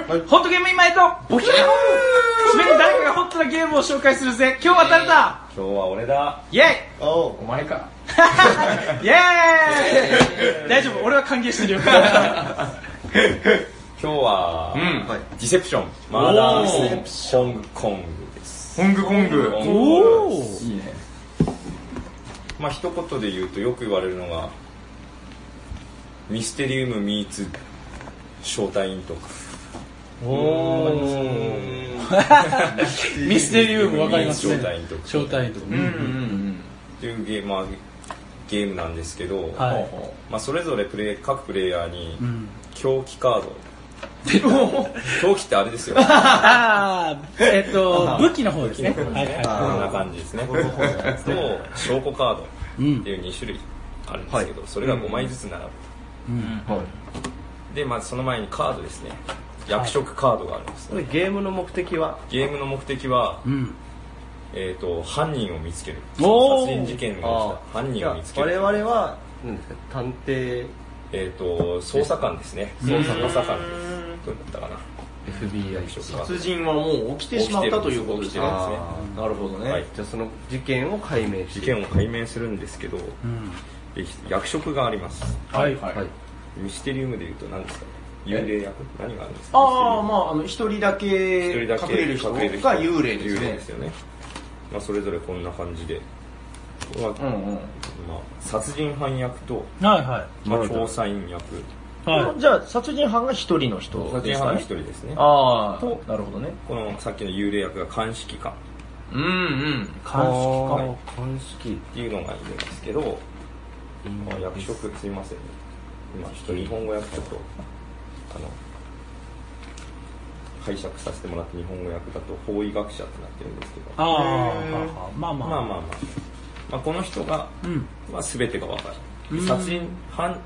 ホットゲーム今へとボキャー締めに誰かがホットなゲームを紹介するぜ。今日は誰だ？ 今日は俺だ。 イェイお前か。 イェーイ大丈夫、俺は歓迎してるよ。 今日は、ディセプション、マーダーホングコングです。 ホングコング。 おーいいね。 まあ一言で言うとよく言われるのがミステリウムミーツ招待員とか。 ミステリウムわかりますね。 招待員とか。 招待員とか。 っていうゲームなんですけど、まあそれぞれ各プレイヤーに狂気カード。狂気ってあれですよ。 武器の方ですね。 こんな感じですね。と証拠カードっていう2種類あるんですけど、それが5枚ずつ並ぶ。で、まずその前にカードですね。役職カードがあるんです。 ゲームの目的は犯人を見つける。殺人事件が起きた犯人を見つける。 我々は探偵、 捜査官ですね。捜査官どうだったかな。 FBI 殺人はもう起きてしまったということですね。 なるほどね。じゃあその事件を解明するんですけど、役職があります。ミステリウムでいうと何ですかね。幽霊役何があるんですか。 一人だけ隠れる人が幽霊ですよね。 まあそれぞれこんな感じで、殺人犯役と調査員役。 じゃあ殺人犯が一人の人ですかね。 殺人犯が一人ですね。 なるほどね。 このさっきの幽霊役が鑑識官。 鑑識っていうのがいるんですけど、役職すいませんね。今ちょっと日本語訳だと解釈させてもらって日本語訳だと法医学者ってなってるんですけど、この人が全てが分かる。殺人犯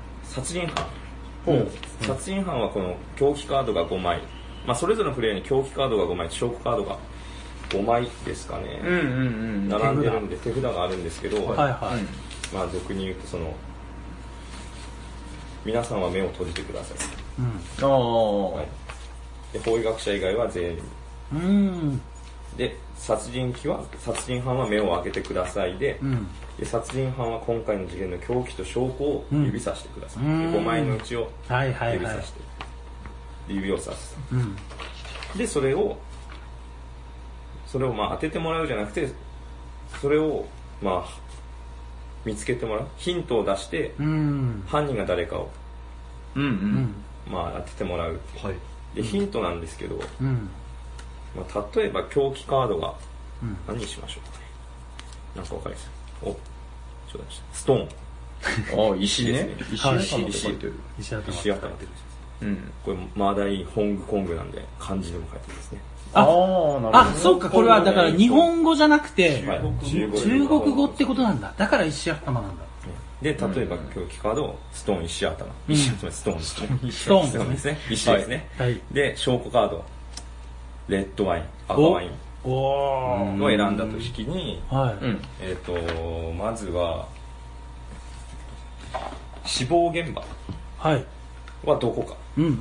はこの狂気カードが5枚、それぞれのプレイヤーに狂気カードが5枚、証拠カードが5枚ですかね、並んでるんで手札があるんですけど、俗に言うと皆さんは目を閉じてください。で法医学者以外は全員。で殺人犯は目を開けてくださいで、殺人犯は今回の事件の凶器と証拠を指さしてください。5枚のうちを指さして、指をさす。でそれを当ててもらうじゃなくて、それを見つけてもらう、ヒントを出して犯人が誰かを当ててもらう。でヒントなんですけど、例えば狂気カードが何にしましょうかね。なんかわかります。ストーン。石ですね。石頭出てる。これマーダーホングコングなんで漢字でも書いてますね。 そうか、これはだから日本語じゃなくて中国語ってことなんだ。だから石頭なんだ。 で、例えば狂気カード、ストーン、石頭。ストーンですね。石ですね。で、証拠カード、レッドワイン、赤ワインを選んだときに、まずは、死亡現場はどこか。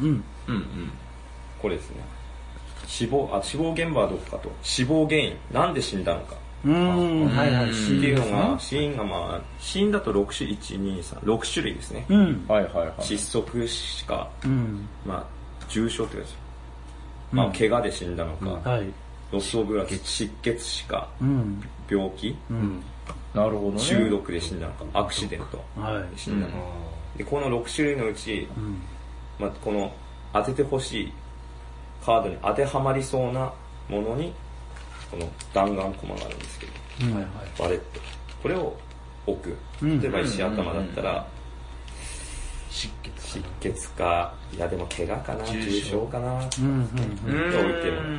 これですね。死亡現場はどこかと、死亡原因、なんで死んだのか。っていうのが、死因が死因だと6種類ですね。窒息死か、重傷ってやつ。怪我で死んだのか、ロスオブラス、失血死か、病気、中毒で死んだのか、アクシデントで死んだのか。でこの6種類のうち、この当ててほしいカードに当てはまりそうなものにこの弾丸コマがあるんですけど、バレット、これを置く。例えば石頭だったら失血か、いやでも怪我かな、重傷かなって置いても、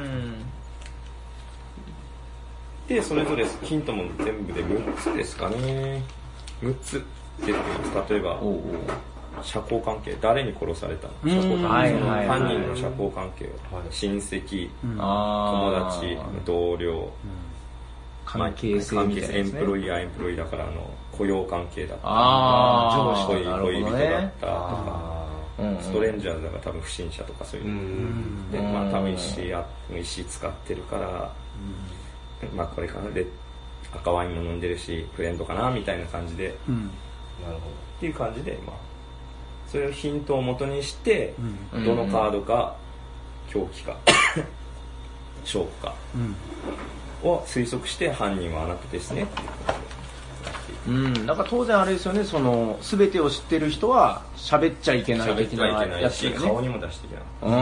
でそれぞれヒントも全部で6つですかね。6つ出てきます。例えば社交関係、誰に殺されたの、社交関係、犯人の社交関係を、親戚、友達、同僚、 関係性みたいなエンプロイヤーだから雇用関係だった、上司恋人だったとか、 ストレンジャーズだから多分不審者とかそういうので、まあ多分石使ってるから、まあこれかなで赤ワインも飲んでるしフレンドかなみたいな感じで、なるほどっていう感じで、まあそれをヒントを元にして、どのカードか凶器か証拠かを推測して犯人はあなたですねっていうだから当然あれですよね、その全てを知ってる人は喋っちゃいけない的なやつよね。 顔にも出していけない。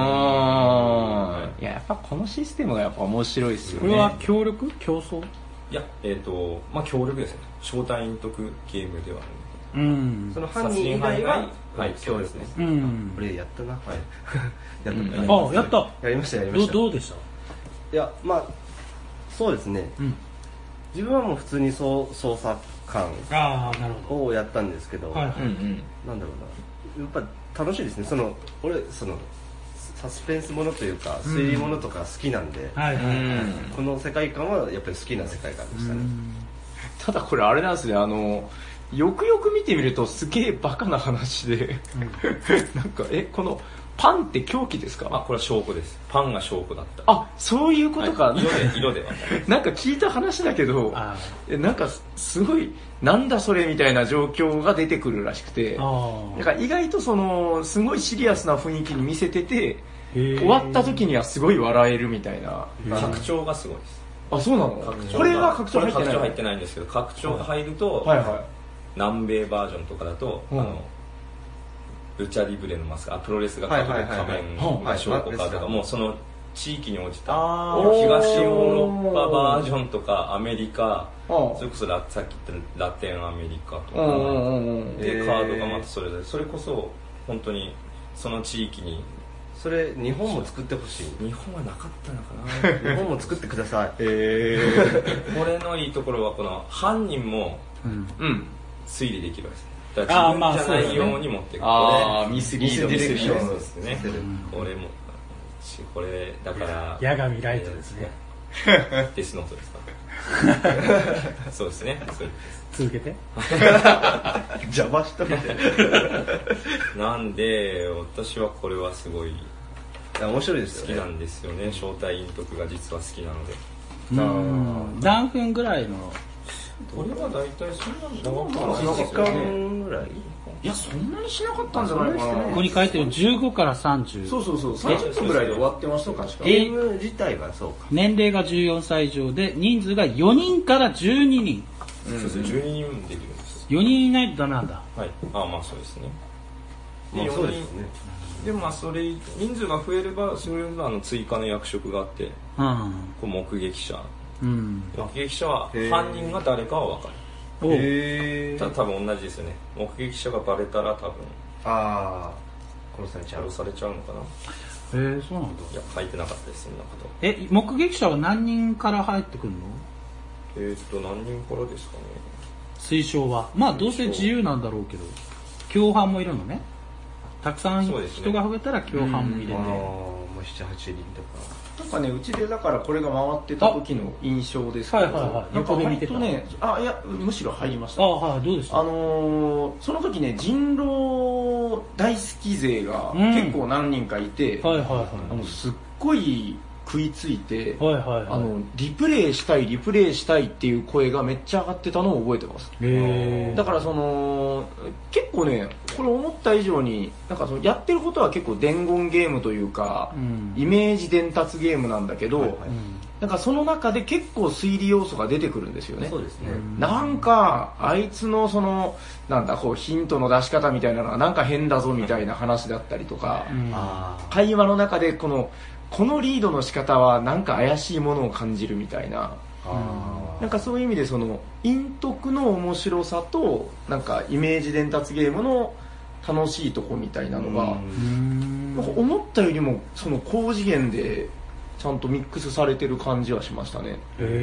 いや、やっぱこのシステムがやっぱ面白いですよね。 これは協力競争？ いや、まあ協力ですね。正体隠匿ゲームではその犯人以外は協力ですね。これやったな。 やった。 やりました。 どうでした？ いや、まあそうですね。自分はもう普通に捜査官をやったんですけど、なんだろうな、やっぱ楽しいですね。俺サスペンスものというか推理ものとか好きなんで、この世界観はやっぱり好きな世界観でしたね。 ただこれあれなんですね、よくよく見てみるとすげえバカな話で、なんかこのパンって凶器ですか？ これは証拠です。パンが証拠だった。 あ、そういうことか。 色ではなんか聞いた話だけど、なんかすごいなんだそれみたいな状況が出てくるらしくて、なんか意外とすごいシリアスな雰囲気に見せてて、終わった時にはすごい笑えるみたいな。 拡張がすごいです。 あ、そうなの？これは拡張入ってない。 拡張入ってないんですけど、拡張が入ると、南米バージョンとかだと、ルチャリブレのマスク、プロレスがかける仮面が証拠かとか、もうその地域に応じた東ヨーロッパバージョンとかアメリカ、それこそさっき言ったラテンアメリカとかでカードがまたそれこそ本当にその地域に。 それ日本も作ってほしい。 日本はなかったのかな。 日本も作ってください。 これのいいところはこの犯人も推理できるわけです。だから自分じゃないように持っていく。 ミスリードですね。これだから矢神ライトですね。 デスノートですか？そうですね。 続けて。 邪魔したみたいな。なんで私はこれはすごい面白いですよね。 好きなんですよね。正体隠匿が実は好きなので。 何分ぐらいの？ これは大体そんな 1時間ぐらい。 いや、そんなにしなかったんじゃないかな。 ここに書いてる15から30。 そう30分ぐらいで終わってましたか。 ゲーム自体はそうか。 年齢が14歳以上で人数が4人から12人。 そうですね、12人できるんです。 4人いないとダメなんだ。 はい。まあそうですね。 そうですね。 でもそれ人数が増えればそれの追加の役職があって、こう目撃者。目撃者は犯人が誰かは分かる。多分同じですよね。目撃者がバレたら多分殺されちゃうのかな。 そうなんだ。 いや、書いてなかったですそんなこと。 目撃者は何人から入ってくるの？ 何人からですかね。 推奨はまあどうせ自由なんだろうけど、共犯もいるのね。たくさん人が増えたら共犯も入れて、 もう 7,8 人とか。 なんかね、うちでだからこれが回ってた時の印象ですけど、なんか割とね、いや、むしろ入りました。 どうでした？ その時ね、人狼大好き勢が結構何人かいて、すっごい食いついて、リプレイしたいっていう声がめっちゃ上がってたのを覚えてます。だから結構ね、これ思った以上になんかやってることは結構伝言ゲームというか、イメージ伝達ゲームなんだけど、なんかその中で結構推理要素が出てくるんですよね。 そうですね。 なんかあいつのヒントの出し方みたいなのがなんか変だぞみたいな話だったりとか、会話の中でこのリードの仕方はなんか怪しいものを感じるみたいな、なんかそういう意味で隠匿の面白さとなんかイメージ伝達ゲームの楽しいとこみたいなのが、なんか思ったよりも高次元でちゃんとミックスされてる感じはしましたね。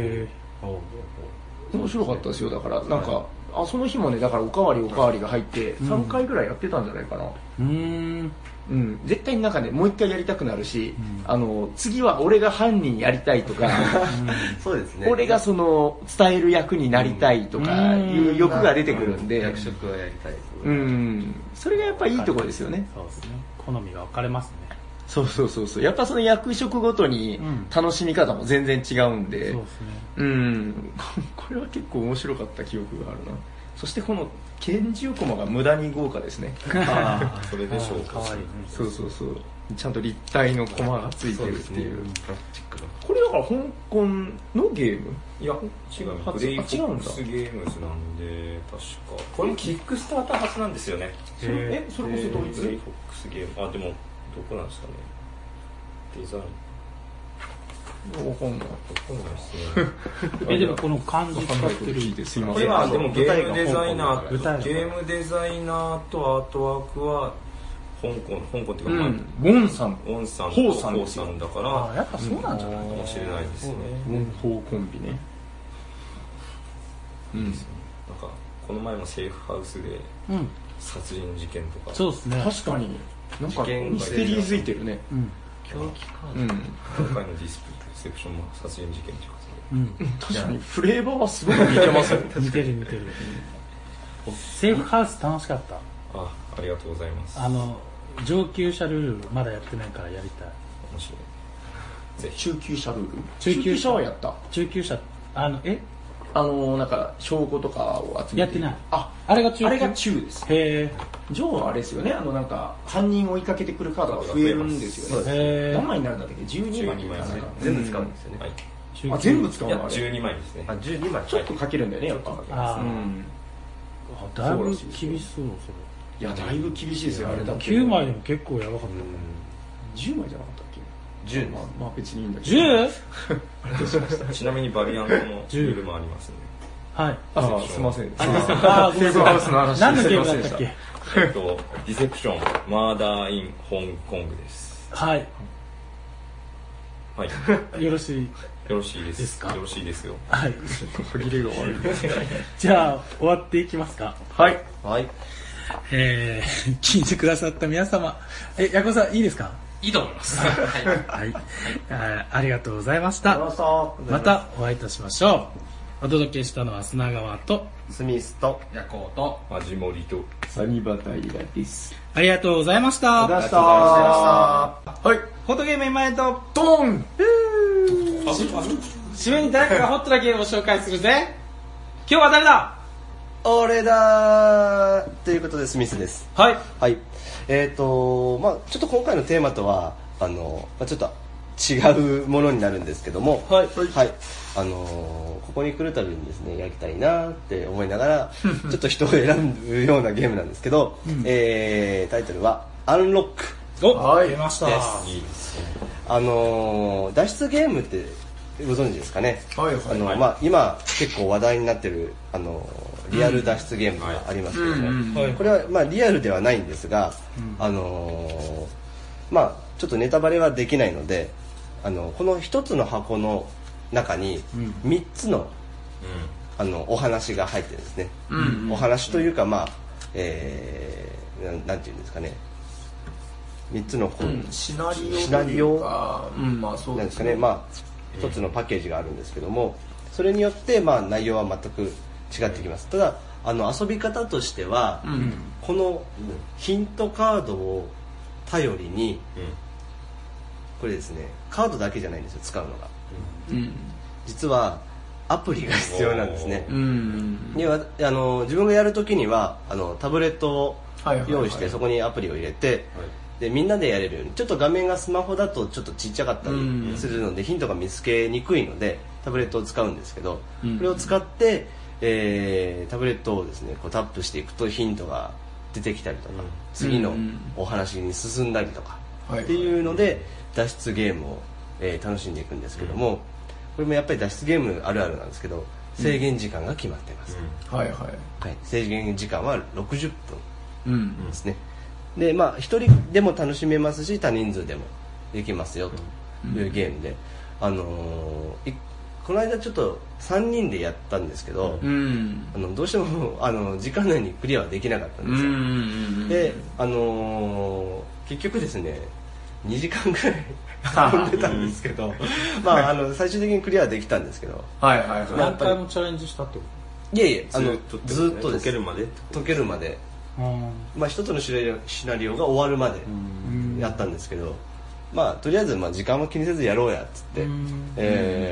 面白かったですよ。だからなんかその日もね、だからおかわりが入って3回ぐらいやってたんじゃないかな。絶対になんかね、もう一回やりたくなるし、次は俺が犯人やりたいとか、 そうですね。 俺が伝える役になりたいとかいう欲が出てくるんで、 役職はやりたいですそれがやっぱいいところですよね。 そうですね。好みが分かれますね。 そうそうそうそう。やっぱその役職ごとに楽しみ方も全然違うんで、 そうですね。 これは結構面白かった記憶があるな。そしてこの拳銃駒が無駄に豪華ですね。 ああ、それでしょうか。 かわいいね。 そうそうそう。ちゃんと立体の駒がついてるっていう。これだから香港のゲーム？ いや、違う。ブレイフォックスゲームズなんで、確か。これもキックスターター発なんですよね。 それこそドイツ？ ブレイフォックスゲーム。あ、でも、どこなんですかね。デザイン。 わかんないですね。でもこの漢字使ってる。 これはでもゲームデザイナーとアートワークは香港っていうか、 ウォンさん、 ホウさんだから、 やっぱそうなんじゃないかもしれないですね。 ウォンホーコンビね。 なんかこの前もセーフハウスで殺人事件とか。 そうですね。 確かに。なんかミステリーづいてるね。 狂気カード。今回のディスセプションも殺人事件とか。 確かにフレーバーはすごく似てますよね。 似てる。セーフハウス楽しかった。 ありがとうございます。 上級者ルールまだやってないからやりたい。 面白い。ぜひ。 中級者ルール？中級者はやった。 中級者、なんか証拠とかを集めて。 やってない。あれが中？ あれが中です。 へー。ジョーはあれですよね。なんか犯人を追いかけてくるカードが増えるんですよね。 へー。 何枚になるんだったっけ？12枚かなんか。 全部使うんですよね。 全部使うの？ いや、12枚ですね。 12枚。 ちょっとかけるんだよね、やっぱ。 だいぶ厳しそう、それ。 いや、だいぶ厳しいですよ、あれだけ。 9枚でも結構やばかった。 10枚じゃなかったっけ？10。まあ別にいいんだけど。 10？ ちなみにバリアントのルールもありますね。 はい。 すいません。 セーフハウスの話。何のゲームだったっけ？ ディセプション、マーダーイン香港です。 はい。 はい。 よろしいですか？よろしいですよ。 はい。 歯切れが悪い。 じゃあ、終わっていきますか。 はい。 聞いてくださった皆様。ヤコさん、いいですか？ いいと思います。 はい。ありがとうございました。またお会いいたしましょう。お届けしたのは砂川とスミスとヤコウとマジモリとサニバタイラです。 ありがとうございました。 ありがとうございました。はい。 ホットゲーム今へとドーン。 締めに誰かがホットなゲームを紹介するぜ。今日は誰だ？ 俺だーということでスミスです。 はい。 はい。ちょっと今回のテーマとはちょっと違うものになるんですけども、 はい。 ここに来るたびにですね、やりたいなって思いながらちょっと人を選ぶようなゲームなんですけど、タイトルはアンロック。 出ました。 いいですね。 脱出ゲームってご存知ですかね？今結構話題になってるリアル脱出ゲームがありますけども、これはリアルではないんですが、ちょっとネタバレはできないので、この一つの箱の中に3つのお話が入ってるんですね。お話というかなんていうんですかね。3つのシナリオなんですかね。一つのパッケージがあるんですけども、それによって内容は全く違ってきます。ただ遊び方としては、このヒントカードを頼りに、これですね、カードだけじゃないんですよ、使うのが。実はアプリが必要なんですね。自分がやるときにはタブレットを用意して、そこにアプリを入れて、でみんなでやれるように、ちょっと画面がスマホだとちょっとちっちゃかったりするので、ヒントが見つけにくいのでタブレットを使うんですけど、これを使ってタブレットをですねタップしていくとヒントが出てきたりとか、次のお話に進んだりとかっていうので脱出ゲームを楽しんでいくんですけども、これもやっぱり脱出ゲームあるあるなんですけど、制限時間が決まっています。制限時間は60分ですね。で1人でも楽しめますし、多人数でもできますよというゲームで、この間ちょっと3人でやったんですけど、どうしても時間内にクリアはできなかったんですよ。で結局ですね2時間ぐらい遊んでたんですけど最終的にクリアはできたんですけど、 何回もチャレンジしたってこと？ いえずっとです。 解けるまで解けるまでまあ一つのシナリオが終わるまでやったんですけど、まあとりあえずまあ時間も気にせずやろうやっつって、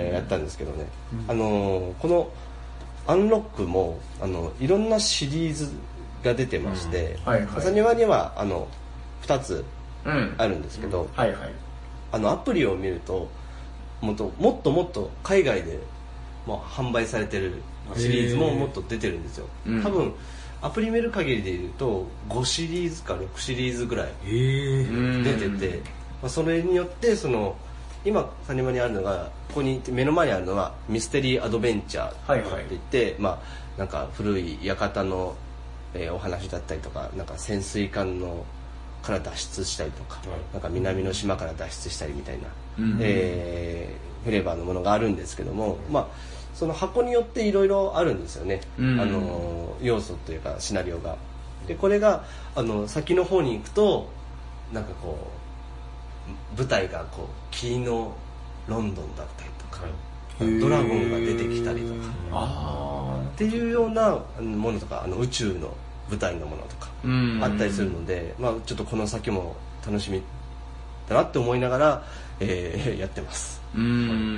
やったんですけどね、このアンロックもいろんなシリーズが出てまして、サニワには2つあるんですけど、アプリを見るともっと海外でも販売されてるシリーズももっと出てるんですよ。多分アプリ見る限りでいうと5シリーズか6シリーズぐらい出てて、それによって今サニマにあるのが、ここに目の前にあるのはミステリーアドベンチャーって言って、まあなんか古い館のお話だったりとか、なんか潜水艦から脱出したりとか、なんか南の島から脱出したりみたいな、フレーバーのものがあるんですけども、まあその箱によっていろいろあるんですよね、要素というかシナリオが。でこれが先の方に行くとなんかこう舞台がこう霧のロンドンだったりとか、ドラゴンが出てきたりとかっていうようなものとか、宇宙の舞台のものとかあったりするので、まあちょっとこの先も楽しみだなって思いながら、やってます。 いや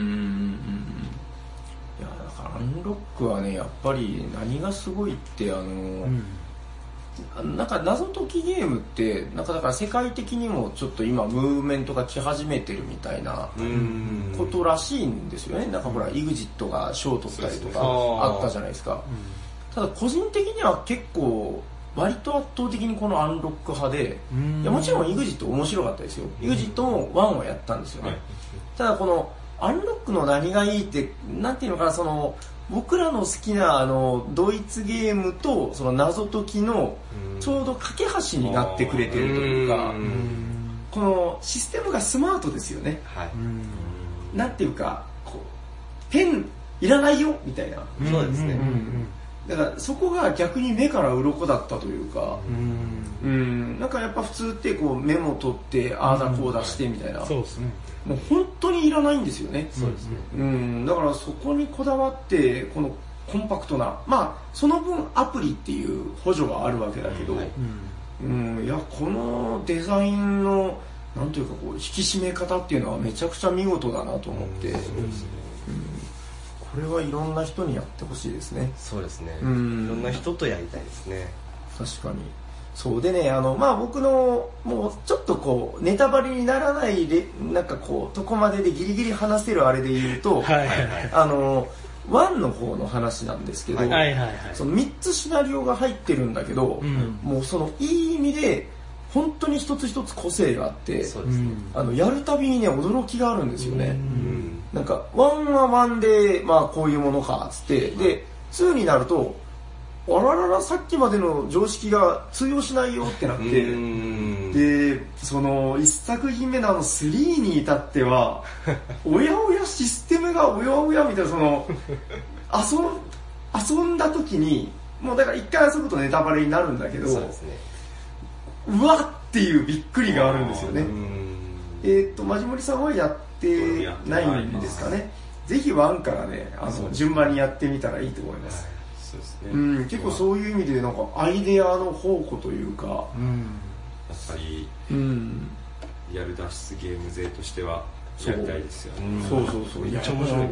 だからアンロックはね、やっぱり何がすごいってなんか謎解きゲームってなんかだから世界的にもちょっと今ムーブメントが来始めてるみたいなことらしいんですよね。なんかほら EXIT が賞取ったりとかあったじゃないですか。ただ個人的には結構割と圧倒的にこのアンロック派で、いやもちろん EXIT 面白かったですよ。EXIT も1はやったんですよね。ただこのアンロックの何がいいってなんていうのかな、僕らの好きなドイツゲームとその謎解きのちょうど架け橋になってくれてるというか、このシステムがスマートですよね。なんていうかこうペンいらないよみたいな。 そうですね。 だからそこが逆に目から鱗だったというか、なんかやっぱ普通ってこうメモ取ってああだこうだしてみたいな、 そうですね。 もう本当にいらないんですよね。 そうですね。 だからそこにこだわってこのコンパクトな、まあその分アプリっていう補助があるわけだけど、いやこのデザインのなんというかこう引き締め方っていうのはめちゃくちゃ見事だなと思って、これはいろんな人にやってほしいですね。 そうですね。いろんな人とやりたいですね。 確かに。そうでね、まあ僕のもうちょっとこうネタバレにならないでなんかこうとこまででギリギリ話せるあれで言うと、1の方の話なんですけど、その3つシナリオが入ってるんだけど、もうそのいい意味で本当に一つ一つ個性があって、やるたびにね驚きがあるんですよね。なんか1は1でまあこういうものかっつって、で2になるとあらららさっきまでの常識が通用しないよってなって、でその1作品目の3に至ってはおやおやシステムがおやおやみたいな、その遊んだ時にもうだから1回遊ぶとネタバレになるんだけど、うわっていうびっくりがあるんですよね。マジモリさんはやってないんですかね。ぜひ1からね順番にやってみたらいいと思います。結構そういう意味でなんかアイデアの宝庫というか、やっぱりリアル脱出ゲーム勢としてはやりたいですよね。 そうめっちゃ面白いよ。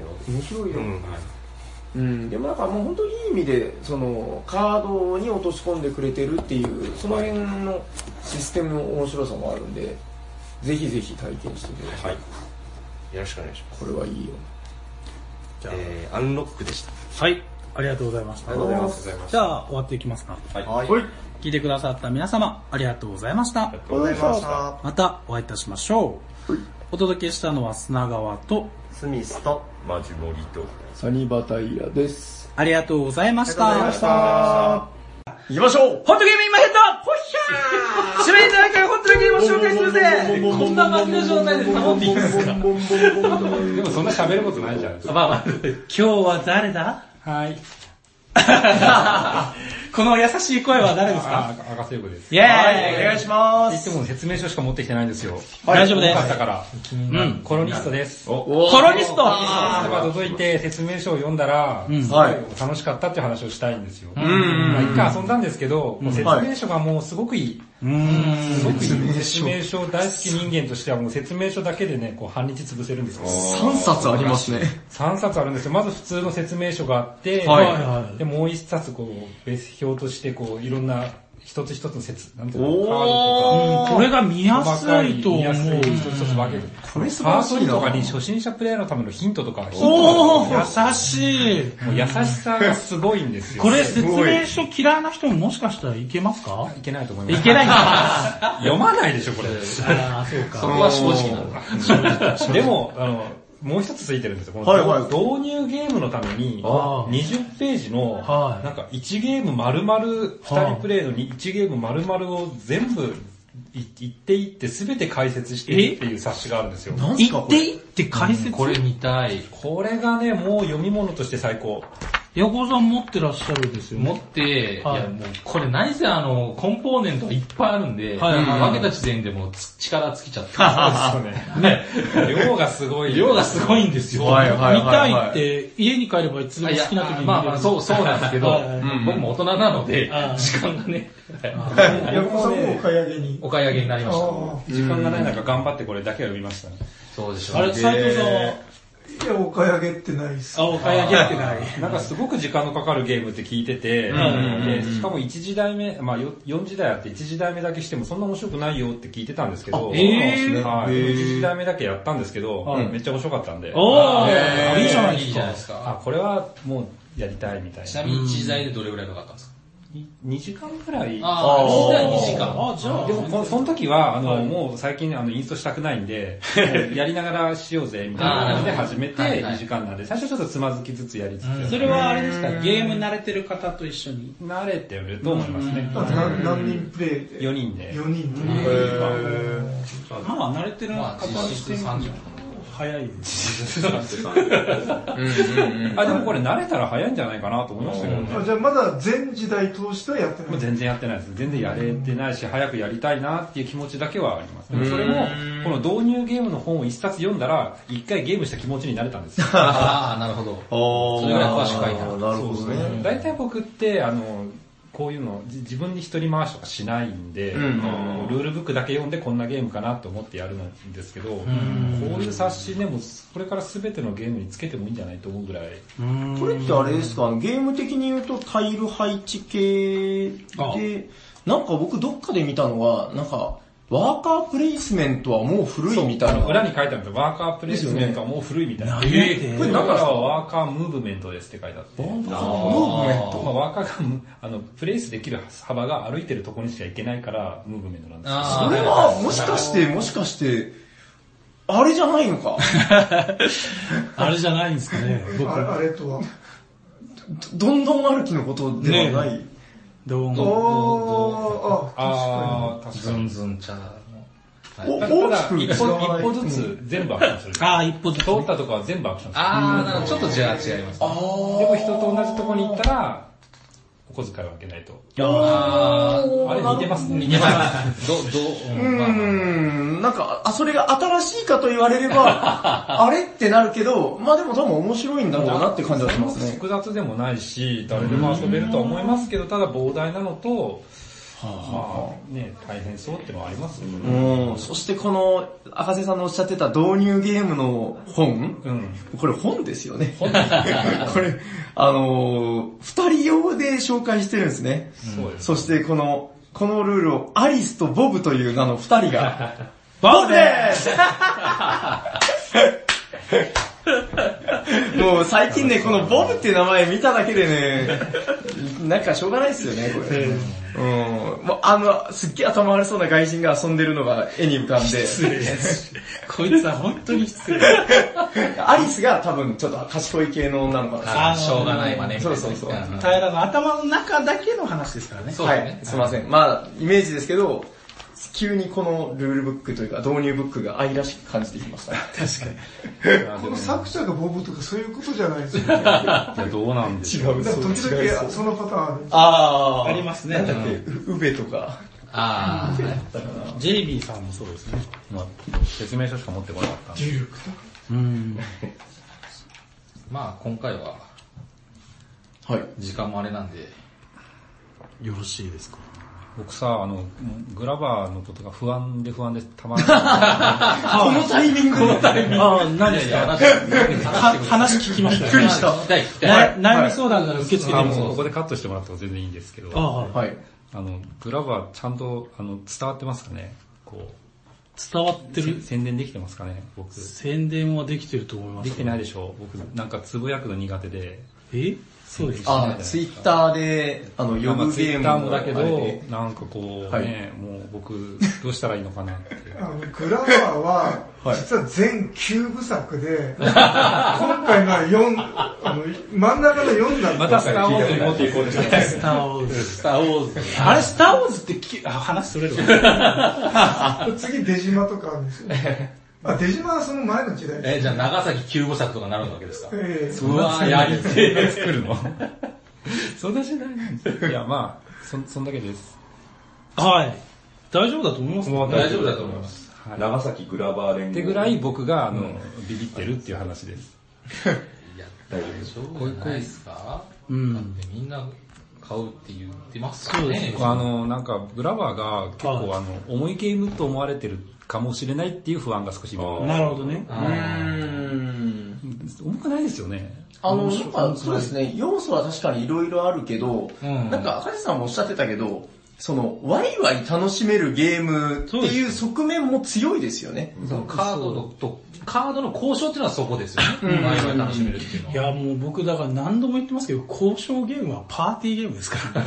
でもなんかもう本当にいい意味でそのカードに落とし込んでくれてるっていうその辺のシステムの面白さもあるんで、ぜひぜひ体験してください。 よろしくお願いします。 これはいいよ。 じゃあアンロックでした。 はい、ありがとうございました。 ありがとうございます。 じゃあ終わっていきますか。聞いてくださった皆様ありがとうございました。 ありがとうございました。 またお会いいたしましょう。お届けしたのは砂川とスミスとマジモリとサニバタイヤです。 ありがとうございました。 行きましょう。 ホットゲーム今ヘッドほっしゃー指名いただいたホットゲームを紹介するぜ。こんな負けの状態で頼んでいいんですか。でもそんな喋ることないじゃん。 まあ今日は誰だ。はいこの優しい声は誰ですか？ 赤瀬優子です。 イェーイ、 お願いします。 言っても説明書しか持ってきてないんですよ。 大丈夫です。 よかったから。コロニストです。 コロニスト届いて説明書を読んだら、すごい楽しかったっていう話をしたいんですよ。一回遊んだんですけど、説明書がもうすごくいい。すごくいい。説明書大好き人間としてはもう説明書だけでね、こう半日潰せるんですよ。 3冊ありますね。 3冊あるんですよ。まず普通の説明書があって、で、もう1冊こう、ベース表としてこう、いろんな一つ一つの説、なんていうの、カードとか。 これが見やすいと思う。 見やすい一つ一つ分ける。 これ素晴らしいな。 パートとかに初心者プレイヤーのためのヒントとか。 優しい。 もう優しさがすごいんですよ。 これ説明書嫌いな人ももしかしたらいけますか？ いけないと思います。 いけないんだ。 読まないでしょ、これ。 ああ、そうか。 そこは正直なんだ。 でも、もう一つついてるんですよ。この導入ゲームのために、20ページの、なんか1ゲーム丸々、2人プレイの1ゲーム丸々を全部言っていって全て解説しているっていう冊子があるんですよ。 言っていって解説、 これ見たい。 これがね、もう読み物として最高。 横尾さん持ってらっしゃるんですよね。 持って、いやもうこれ何せコンポーネントがいっぱいあるんで、分けた時点でもう力尽きちゃって。 そうですよね。量がすごい。 量がすごいんですよ。 見たいって家に帰ればいつでも好きな時に見れる。 まあそうなんですけど、僕も大人なので、時間がね。 横尾さんもお買い上げに。 お買い上げになりました。 時間がない中頑張ってこれだけは読みましたね。 そうでしょうね。 あれ、斉藤さんは？ いや、お買い上げってないっす。 お買い上げってない。 なんかすごく時間のかかるゲームって聞いてて、しかも1時代目、まあ4時代あって1時代目だけしてもそんな面白くないよって聞いてたんですけど、1時代目だけやったんですけど、めっちゃ面白かったんで、いいじゃないですか。 これはもうやりたいみたいな。 ちなみに1時代でどれぐらいかかったんですか ？2時間くらい。 1時代2時間。 じゃあ。でも、その時は、もう最近インストしたくないんで、やりながらしようぜ、みたいな感じで始めて2時間なんで、最初ちょっとつまずきつつやりつつ。 それはあれですか、ゲーム慣れてる方と一緒に？ 慣れてると思いますね。 何人プレイで ？4人で。 4人で。まあ慣れてる方にしても早いです。 でもこれ慣れたら早いんじゃないかなと思いましたけどね。 じゃあまだ全時代通してはやってない？ 全然やってないです。全然やれてないし、早くやりたいなっていう気持ちだけはあります。でもそれも、この導入ゲームの本を一冊読んだら、一回ゲームした気持ちになれたんですよ。 ああ、なるほど。それぐらい詳しく書いてある。 なるほどね。 大体僕って、こういうの自分に一人回しとかしないんで、ルールブックだけ読んでこんなゲームかなと思ってやるんですけど、こういう冊子でもこれから全てのゲームにつけてもいいんじゃないと思うぐらい。 これってあれですか、ゲーム的に言うとタイル配置系で、なんか僕どっかで見たのが、なんかワーカープレイスメントはもう古いみたいな。 裏に書いてあるんですよ。ワーカープレイスメントはもう古いみたいな。これだからワーカームーブメントですって書いてあって。ムーブメント。ワーカーがプレイスできる幅が歩いてるところにしか行けないからムーブメントなんですよ。 それはもしかして、あれじゃないのかあれじゃないんですかね。 あれとはどんどん歩きのことではない。 どん確かに。ズンズンチャ大きく一歩ずつ全部アクションする。 一歩ずつ。 通ったとこは全部アクションする。 なるほど。ちょっと違いますね。でも人と同じとこに行ったら、お小遣いをあげないと。あれ似てますね。 似てます。 なんか、それが新しいかと言われれば、あれってなるけど、まあでも多分面白いんだろうなって感じはしますね。 複雑でもないし、誰でも遊べるとは思いますけど、ただ膨大なのと、まあね、大変そうってのはありますよね。 そしてこの、赤瀬さんのおっしゃってた導入ゲームの本、これ本ですよね。これ、二人用で紹介してるんですね。そしてこのルールをアリスとボブという名の二人が、ボブですもう最近ね、このボブっていう名前見ただけでね、なんかしょうがないですよね、これ。すっげえ頭悪そうな外人が遊んでるのが絵に浮かんで。 失礼です。こいつは本当に失礼。 アリスが多分ちょっと賢い系の女の子なんです。しょうがないわね。 そう。 平の頭の中だけの話ですからね。 はい、すいません。まあ、イメージですけど、 急にこのルールブックというか導入ブックが愛らしく感じてきました。 確かに。この作者がボブとかそういうことじゃないですよね。いや、どうなんでしょう。 時々そのパターンある。 ありますね。 なんだっけ、ウベとか。 ジェイミーさんもそうですね。 説明書しか持ってこなかったんで。 まあ今回は、時間もあれなんで。 よろしいですか。 僕さ、グラバーのことが不安でたまらない。 このタイミング何ですか話聞きました。びっくりした。悩み相談なら受け付けてます。 ここでカットしてもらっても全然いいんですけど、グラバーちゃんと伝わってますかね？ 伝わってる？ 宣伝できてますかね？僕。 宣伝はできてると思います。 できてないでしょう。僕なんかつぶやくの苦手で。 そうですね。ツイッターで、呼ぶゲームツイッターもだけど、なんかもう僕、どうしたらいいのかなって。 グラバーは、実は全9部作で、今回のは4、真ん中の4なんまたスターウォーズに持っていこうですね。 スターウォーズ。あれ、スターウォーズって話それる次、出島とかあるんですよ。出島はその前の時代。 じゃあ長崎9部作とかなるわけですか？ うわぁ、やりてえ作るのそんな時代なんです。いや、まあ、そんだけです。 はい。大丈夫だと思います。 大丈夫だと思います。 長崎グラバー連合。 ってぐらい僕が、ビビってるっていう話です。 いや、大丈夫でしょう。こういう声ですか？だってみんな買うって言ってますよね。 なんか、グラバーが結構重いゲームと思われてるかもしれないっていう不安が少しなるほどね。 重くないですよね。 そうですね、要素は確かにいろいろあるけど、なんか赤字さんもおっしゃってたけど、ワイワイ楽しめるゲームっていう側面も強いですよね。 カードの交渉っていうのはそこですよね。ワイワイ楽しめるっていうのは。 いや、もう僕だから何度も言ってますけど、交渉ゲームはパーティーゲームですから。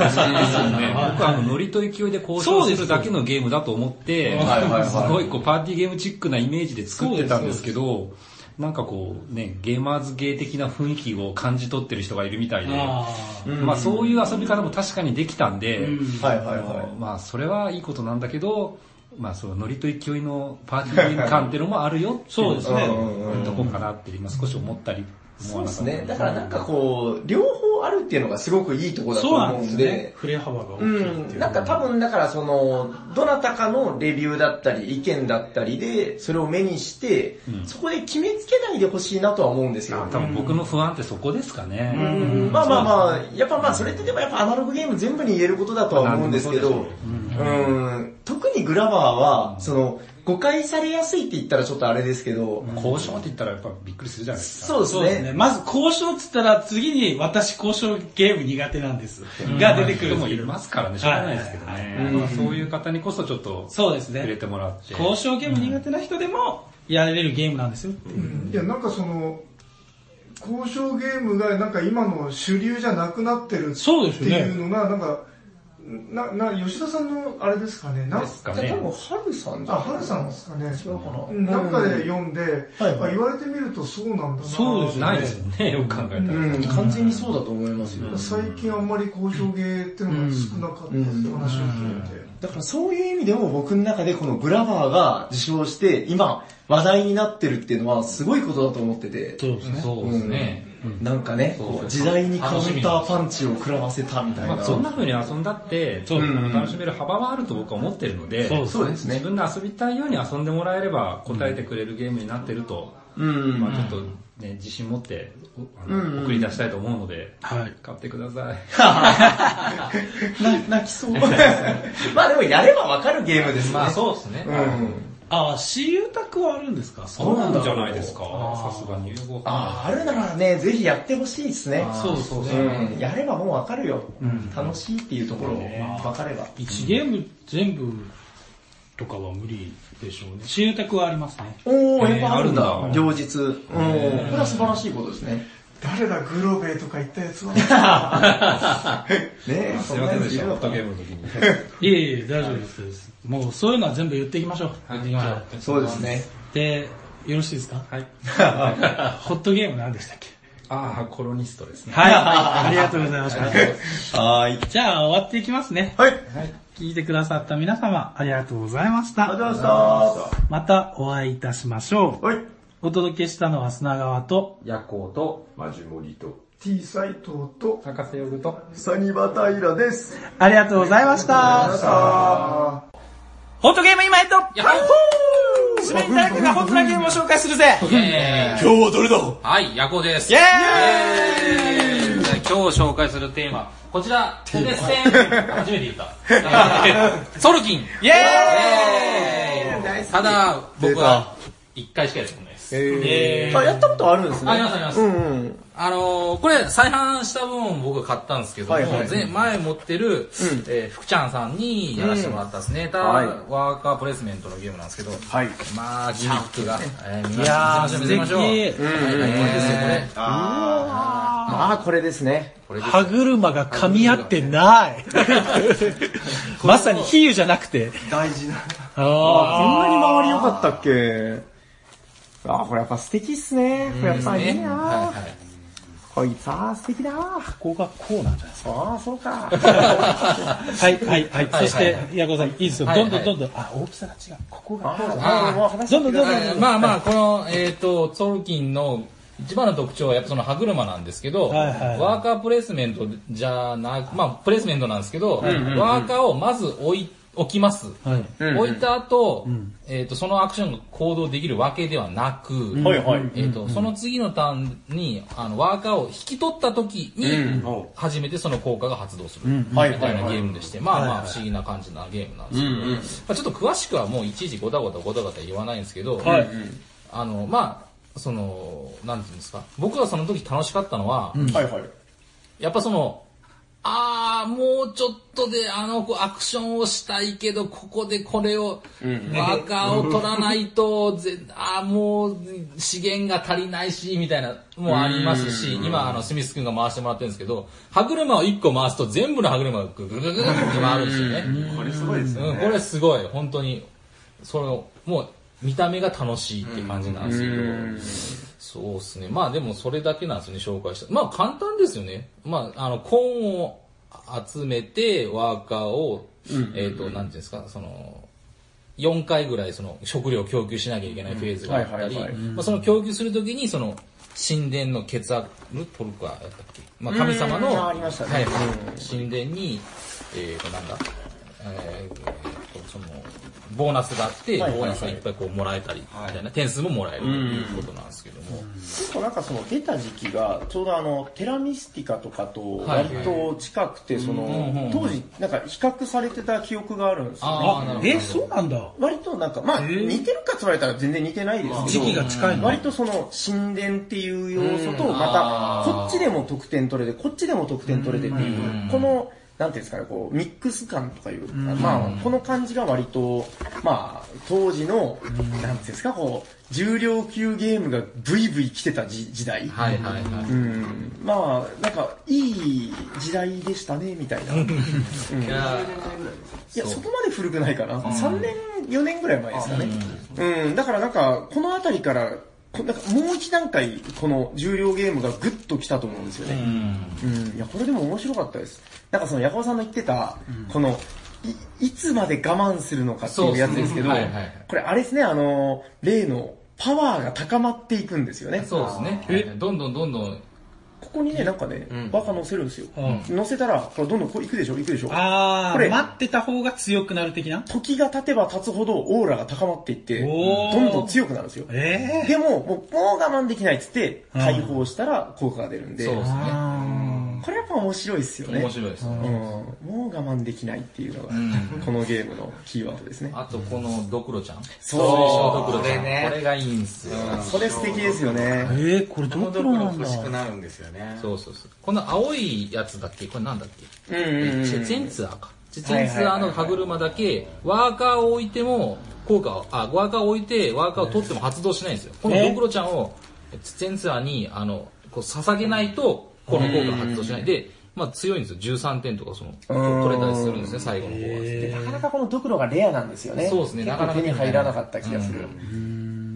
僕はノリと勢いで交渉するだけのゲームだと思って、すごいパーティーゲームチックなイメージで作ってたんですけど、なんかゲーマーズゲー的な雰囲気を感じ取ってる人がいるみたいで、まあそういう遊び方も確かにできたんで、まあそれはいいことなんだけど、まあそのノリと勢いのパーティーゲーム感っていうのもあるよっていうとこかなって今少し思ったり。 そうですね。だからなんか両方あるっていうのがすごくいいところだと思うんで。 振れ幅が大きいっていう。 なんか多分だからどなたかのレビューだったり意見だったりで、それを目にして、そこで決めつけないでほしいなとは思うんですよ。 多分僕の不安ってそこですかね。 まあ、やっぱそれってでもやっぱアナログゲーム全部に言えることだとは思うんですけど、特にグラバーは、誤解されやすいって言ったらちょっとあれですけど。 交渉って言ったらやっぱびっくりするじゃないですか。 そうですね。 まず交渉って言ったら次に私交渉ゲーム苦手なんです。が出てくる人もいますからね、しょうがないですけどね。そういう方にこそちょっと触れてもらって。 交渉ゲーム苦手な人でもやれるゲームなんですよ。 いや、なんか交渉ゲームがなんか今の主流じゃなくなってるっていうのが、なんか、吉田さんのあれですかね。 ですかね。多分、春さんじゃん。 春さんですかね。 違うかな。 なんかで読んで、言われてみるとそうなんだな。 そうですね。ないですよね、よく考えたら。 完全にそうだと思いますよ。 最近あんまり交渉ゲーっていうのが少なかったって話を聞いて。 だからそういう意味でも僕の中でこのグラバーが受賞して、今話題になってるっていうのはすごいことだと思ってて。 そうですね。 なんかね、時代にカウンターパンチを食らわせたみたいな。 そんな風に遊んだって、楽しめる幅はあると僕は思ってるので、 そうですね。 自分で遊びたいように遊んでもらえれば答えてくれるゲームになってると、まあちょっとね、自信持って送り出したいと思うので、買ってください。泣きそう。まあでもやればわかるゲームですね。 まあそうですね。 私有宅はあるんですか？ そうなんじゃないですか。さすがに。 あるならね、ぜひやってほしいですね。 そうですね。 やればもうわかるよ。楽しいっていうところをわかれば。 1ゲーム全部とかは無理でしょうね。私有宅はありますね。 やっぱあるんだ。両日。これは素晴らしいことですね。 誰だグロベとか言ったやつは。 ねすいませんでした、ホットゲームの時に。 いえ、大丈夫です。もうそういうのは全部言っていきましょう。 そうですね。 で、よろしいですか？ はい。 ホットゲーム何でしたっけ？ コロニストですね。 はい、ありがとうございました。 はい。 じゃあ終わっていきますね。 はい。 聞いてくださった皆様、ありがとうございました。 ありがとうございました。 またお会いいたしましょう。 はい。 お届けしたのは砂川と、 ヤコウと、 マジモリと、T 斎藤と、 高瀬ヨグと、 サニバタイラです。 ありがとうございました。ホットゲーム今ヘッドやっほー指名誰かがホットなゲームを紹介するぜ今日はどれだはい、ヤコウです。 イェーイ今日紹介するテーマ、こちら、テレセン、初めて言った。ソルキン。 イェーイただ、僕は1回しかやったことないです。 やったことあるんですね。 ありますあります。これ、再販した分僕が買ったんですけども、前持ってる、福ちゃんさんにやらせてもらったですね。ワーカープレイスメントのゲームなんですけど、まあ、ギミックが、 いやー、 見せましょう。これですよ、これ。 まあ、これですね。 歯車が噛み合ってない。まさに比喩じゃなくて。 大事な。こんなに回り良かったっけこれやっぱ素敵っすね。これやっぱいいなこいつ素敵だここがこうなんじゃないですか。 そうか。 はい。そして、ヤコウさん、いいですよ。どんどん。大きさが違う。ここがこうだ。どんどん。 まあ、この、ソルキンの、一番の特徴はやっぱその歯車なんですけど、ワーカープレイスメントじゃなく、まあプレイスメントなんですけど、ワーカーをまず置きます。置いた後、そのアクションが行動できるわけではなく、その次のターンにワーカーを引き取った時に、初めてその効果が発動する。みたいなゲームでして、まあ不思議な感じなゲームなんですけど、ちょっと詳しくはもういちいちゴタゴタ言わないんですけど、まあ、なんていうんですか。僕がその時楽しかったのは、やっぱもうちょっとでアクションをしたいけど、ここでこれを、ワーカーを取らないと、もう資源が足りないし、みたいな、もありますし、今スミス君が回してもらってるんですけど、歯車を1個回すと全部の歯車がググググって回るんですよね。 これすごいですね。 これすごい、本当に、もう、見た目が楽しいって感じなんですけど、そうですね。まあでもそれだけなんですよね、紹介した。まあ簡単ですよね。まあ、コーンを集めて、ワーカーを、なんていうんですか、4回ぐらい食料を供給しなきゃいけないフェーズがあったり、その供給するときに神殿の血圧トルカやったっけ、まあ神様の、神殿に、ボーナスがあって、ボーナスがいっぱいこうもらえたり、みたいな点数ももらえるということなんですけども。 結構なんか出た時期が、ちょうどテラミスティカとかと割と近くて、当時なんか比較されてた記憶があるんですよね。 そうなんだ。 割となんか、まあ似てるかって言われたら全然似てないですけど、 時期が近いの。 割と神殿っていう要素と、またこっちでも得点取れて、こっちでも得点取れてっていう、この、なんていうんですかね、こう、ミックス感とかいうか、まあ、この感じが割と、まあ、当時の、なんていうんですか、こう、重量級ゲームがブイブイ来てた時代。まあ、なんか、いい時代でしたね、みたいな。いや、そこまで古くないかな。3年、4年ぐらい前ですかね。だからなんか、このあたりから、なんかもう一段階この重量ゲームがグッと来たと思うんですよね。いやこれでも面白かったです。なんかヤコウさんの言ってたこのいつまで我慢するのかっていうやつですけど、これあれですね、例のパワーが高まっていくんですよね。 そうですね。どんどんここにね、なんかね、バカ乗せるんですよ。乗せたら、これどんどんこう行くでしょ。これ、待ってた方が強くなる的な？ 時が経てば経つほどオーラが高まっていって、どんどん強くなるんですよ。でも、もう我慢できないっつって、解放したら効果が出るんで。 そうですね。 これやっぱ面白いですよね。 面白いですね。 もう我慢できないっていうのが、このゲームのキーワードですね。 あとこのドクロちゃん。 そう、 ドクロちゃん。これがいいんですよ。 それ素敵ですよね。 これドクロなんだ。 欲しくなるんですよね。 そう。この青いやつだっけ？これなんだっけ？チェチェンツァーか。チェチェンツァーの歯車だけ、ワーカーを置いても、ワーカーを置いて、ワーカーを取っても発動しないんですよ。このドクロちゃんを、チェチェンツァーに、こう捧げないと、この効果が発動しない。で、まあ強いんですよ。13点とか取れたりするんですね、最後の方は。 なかなかこのドクロがレアなんですよね。 そうですね、 なかなか手に入らなかった気がする。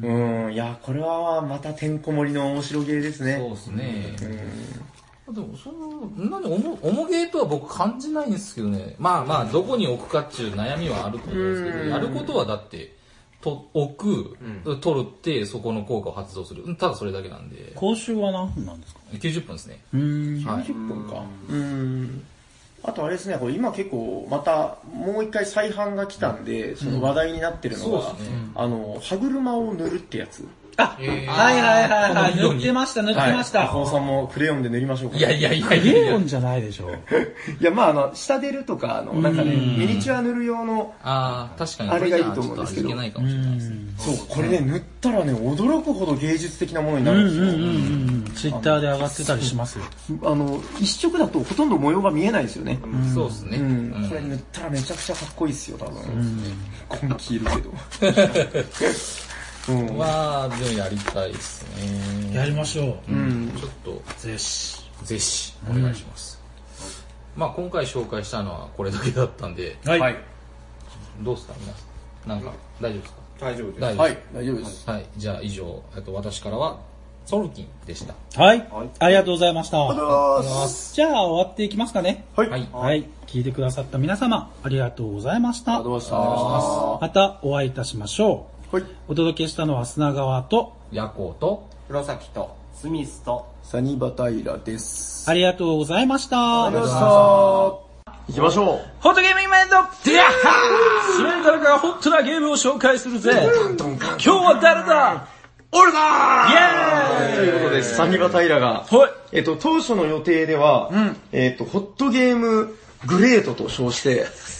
いや、これはまたてんこ盛りの面白ゲーですね。 そうですね。でも、重ゲーとは僕感じないんですけどね。まあ、どこに置くかっていう悩みはあると思うんですけど、やることはだって、置く、取るって、そこの効果を発動する。ただそれだけなんで。 講習は何分なんですか ?90 分ですね。 90分か。あとあれですね、これ今結構またもう一回再販が来たんで、その話題になってるのが、歯車を塗るってやつ。 はいはいはい。塗ってました。 本さんもクレヨンで塗りましょうか。 いや。 クレヨンじゃないでしょ。 いや、下出るとか、なんかね、ミニチュア塗る用の、 確かに。 あれがいいと思うんですけど。そう、これね、塗ったらね、驚くほど芸術的なものになるんですよ。 ツイッターで上がってたりしますよ。 一色だとほとんど模様が見えないですよね。 そうですね。 これ塗ったらめちゃくちゃかっこいいですよ、多分。根気いるけど。 でもやりたいですね。 やりましょう。 ちょっと、 ぜひ、 お願いします。まあ今回紹介したのはこれだけだったんで、 はい。 どうですか皆さん。なんか、大丈夫ですか？ 大丈夫です。はい、大丈夫です。 はい、じゃあ以上、私からは、ソルキンでした。 はい。ありがとうございました。 ありがとうございます。 じゃあ終わっていきますかね。 はい。 はい。聞いてくださった皆様、ありがとうございました。 ありがとうございました。またお会いいたしましょう。 はい。 お届けしたのは砂川と、 ヤコウと、 黒崎と、スミスと、 サニバタイラです。 ありがとうございました。 ありがとうございました。行きましょう。 ホットゲーミングマインドディアハースメンタルがホットなゲームを紹介するぜ。今日は誰だ？ 俺だー！イェーイということで、サニバタイラが、当初の予定では、ホットゲームグレートと称して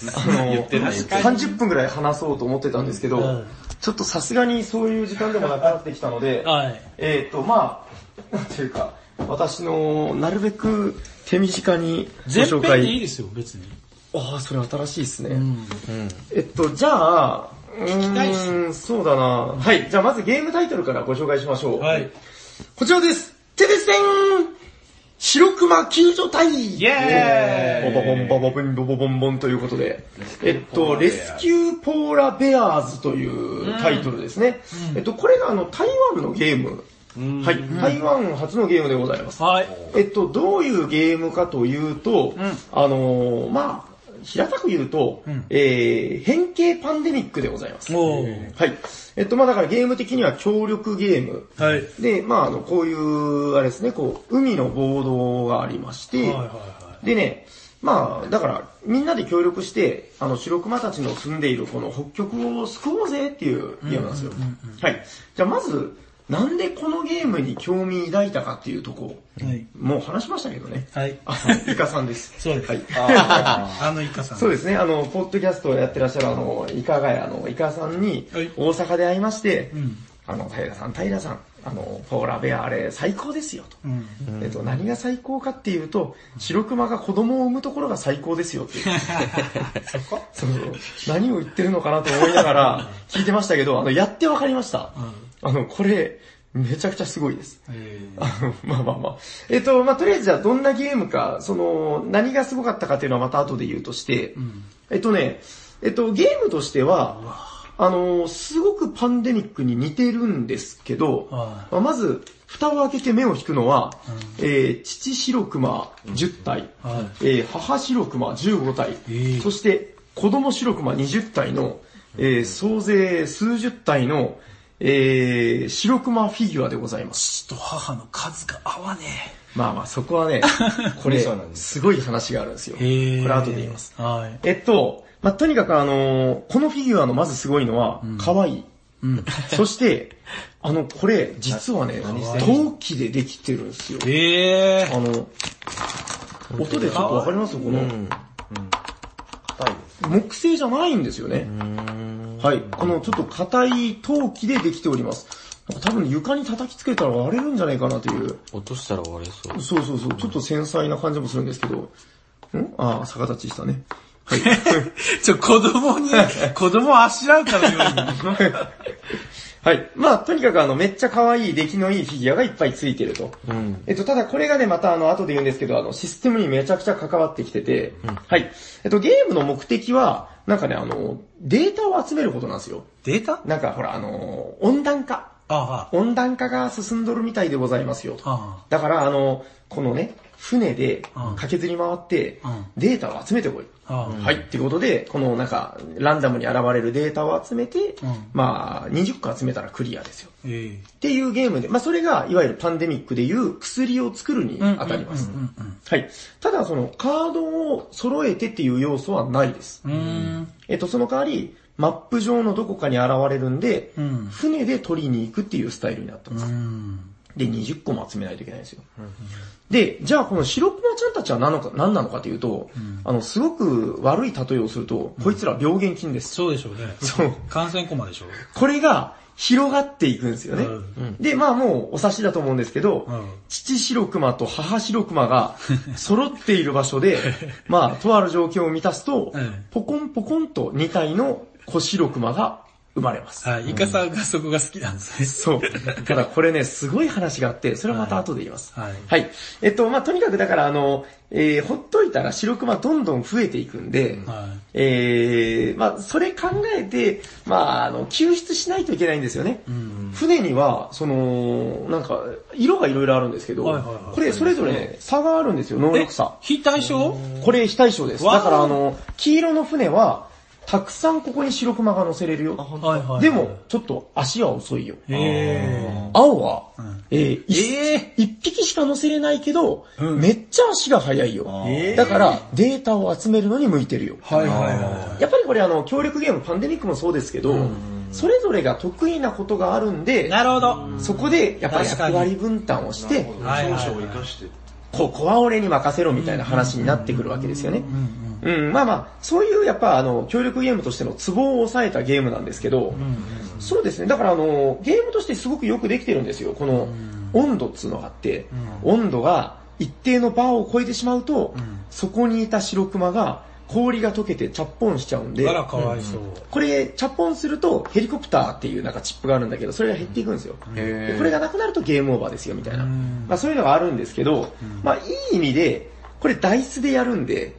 、30分ぐらい話そうと思ってたんですけど、ちょっとさすがにそういう時間でもなくなってきたので、まあ、なんていうか、私のなるべく手短にご紹介。 全編でいいですよ、別に。 ああ、それ新しいですね。じゃあ、そうだな。はい、じゃあまずゲームタイトルからご紹介しましょう。 はい。 こちらです。テレステン白熊救助隊イェーイボボボンボボボンボボボンボンということで、レスキューポーラベアーズというタイトルですね。これが台湾のゲーム。はい。台湾初のゲームでございます。 はい。 どういうゲームかというと、まあ、平たく言うと、変形パンデミックでございます。はい。まあだからゲーム的には協力ゲーム。 はい。 で、まあこういう、あれですね、こう、海のボードがありまして、でね、まあ、だから、みんなで協力して、白熊たちの住んでいるこの北極を救おうぜっていうゲームなんですよ。はい。じゃあまず、なんでこのゲームに興味抱いたかっていうとこ、もう話しましたけどね。 はい。 イカさんです。 そうです。 はい。 イカさん。 そうですね。ポッドキャストをやってらっしゃるイカガヤのイカさんに、大阪で会いまして、平さん、ポーラベアあれ最高ですよと。何が最高かっていうと、白熊が子供を産むところが最高ですよって。そう何を言ってるのかなと思いながら聞いてましたけど、やってわかりました。これ、めちゃくちゃすごいです。まあ。まあ、とりあえずじゃあどんなゲームか、何がすごかったかっていうのはまた後で言うとして、ゲームとしては、すごくパンデミックに似てるんですけど、まず、蓋を開けて目を引くのは、父白熊10体、母白熊15体、そして子供白熊20体の、総勢数十体の、白熊フィギュアでございます。 父と母の数が合わねえ。 まあ、そこはね、これ、すごい話があるんですよ。これ後で言います。まあ、とにかくこのフィギュアのまずすごいのは、可愛い。そして、これ、実はね、陶器でできてるんですよ。音でちょっとわかります？この、木製じゃないんですよね。はい。このちょっと硬い陶器でできております。多分床に叩きつけたら割れるんじゃないかなという。 落としたら割れそう。 そう。ちょっと繊細な感じもするんですけど。逆立ちしたね。はい。 子供あしらうから言うに。 はい。まあ、とにかくめっちゃ可愛い出来のいいフィギュアがいっぱいついてると。ただこれがね、また後で言うんですけど、システムにめちゃくちゃ関わってきてて、はい。ゲームの目的は、なんかね、データを集めることなんですよ。 データ？ なんかほら、温暖化。 温暖化が進んどるみたいでございますよと。だからこのね、船で駆けずり回ってデータを集めてこい。はい。っていうことで、このなんか、ランダムに現れるデータを集めて、まあ、20個集めたらクリアですよ。っていうゲームで、まあそれが、いわゆるパンデミックでいう薬を作るに当たります。はい。ただその、カードを揃えてっていう要素はないです。その代わり、マップ上のどこかに現れるんで、船で取りに行くっていうスタイルになったんです。で、20個も集めないといけないんですよ。で、じゃあこの白熊ちゃんたちは何なのかというと、すごく悪い例えをすると、こいつら病原菌です。 そうでしょうね。そう。感染コマでしょう。 これが広がっていくんですよね。で、まあもうお察しだと思うんですけど、父白熊と母白熊が揃っている場所で、まあとある状況を満たすと、ポコンポコンと2体の子白熊が生まれます。 イカさんがそこが好きなんですね。 そう。ただこれね、すごい話があって、それはまた後で言います。はい。まあとにかくだからほっといたら白熊どんどん増えていくんで、まあそれ考えて、まあ救出しないといけないんですよね。船には、なんか、色がいろいろあるんですけど、これそれぞれね、差があるんですよ、能力差。 非対称？ これ非対称です。だから黄色の船は、たくさんここに白熊が乗せれるよ。でも、ちょっと足は遅いよ。青は、一匹しか乗せれないけど、めっちゃ足が速いよ。だから、データを集めるのに向いてるよ。やっぱりこれ協力ゲーム、パンデミックもそうですけど、それぞれが得意なことがあるんで、 なるほど。 そこで、やっぱり役割分担をして、 長所を生かして、 ここは俺に任せろみたいな話になってくるわけですよね。まあまあ、そういうやっぱ協力ゲームとしてのツボを抑えたゲームなんですけど、そうですね。だからゲームとしてすごくよくできてるんですよ。この温度っつうのがあって、温度が一定のバーを超えてしまうと、そこにいた白熊が氷が溶けてチャッポンしちゃうんで、 あらかわいそう。 これチャッポンするとヘリコプターっていうなんかチップがあるんだけど、それが減っていくんですよ。でこれがなくなるとゲームオーバーですよみたいな。まあそういうのがあるんですけど、まあいい意味で、これダイスでやるんで、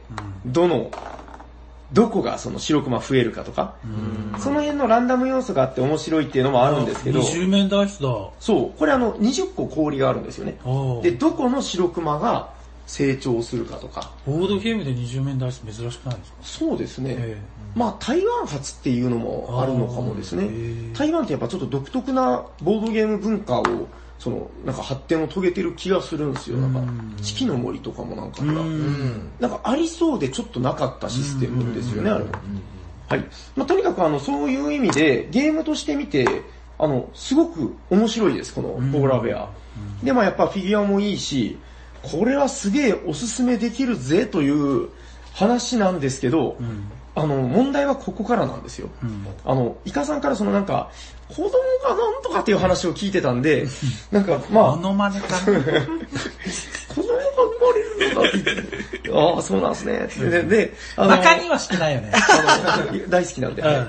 どこがその白熊増えるかとか、その辺のランダム要素があって面白いっていうのもあるんですけど、 20面ダイスだ。 そう、これ20個氷があるんですよね。で、どこの白熊が成長するかとか。 ボードゲームで20面ダイス珍しくないですか？ そうですね。まあ台湾発っていうのもあるのかもですね。台湾ってやっぱちょっと独特なボードゲーム文化をなんか発展を遂げてる気がするんですよ。なんか、四季の森とかもなんかなんかありそうでちょっとなかったシステムですよね、あれも。はい。まあ、とにかくそういう意味で、ゲームとして見て、すごく面白いです、このポーラーベア。で、まあやっぱフィギュアもいいし、これはすげえおすすめできるぜという話なんですけど、問題はここからなんですよ。イカさんからなんか、子供がなんとかっていう話を聞いてたんで、なんか、まあ。 モノマネかな。 子供が生まれるのだって言って、ああ、そうなんですね。で、 バカにはしてないよね。 大好きなんで。はい、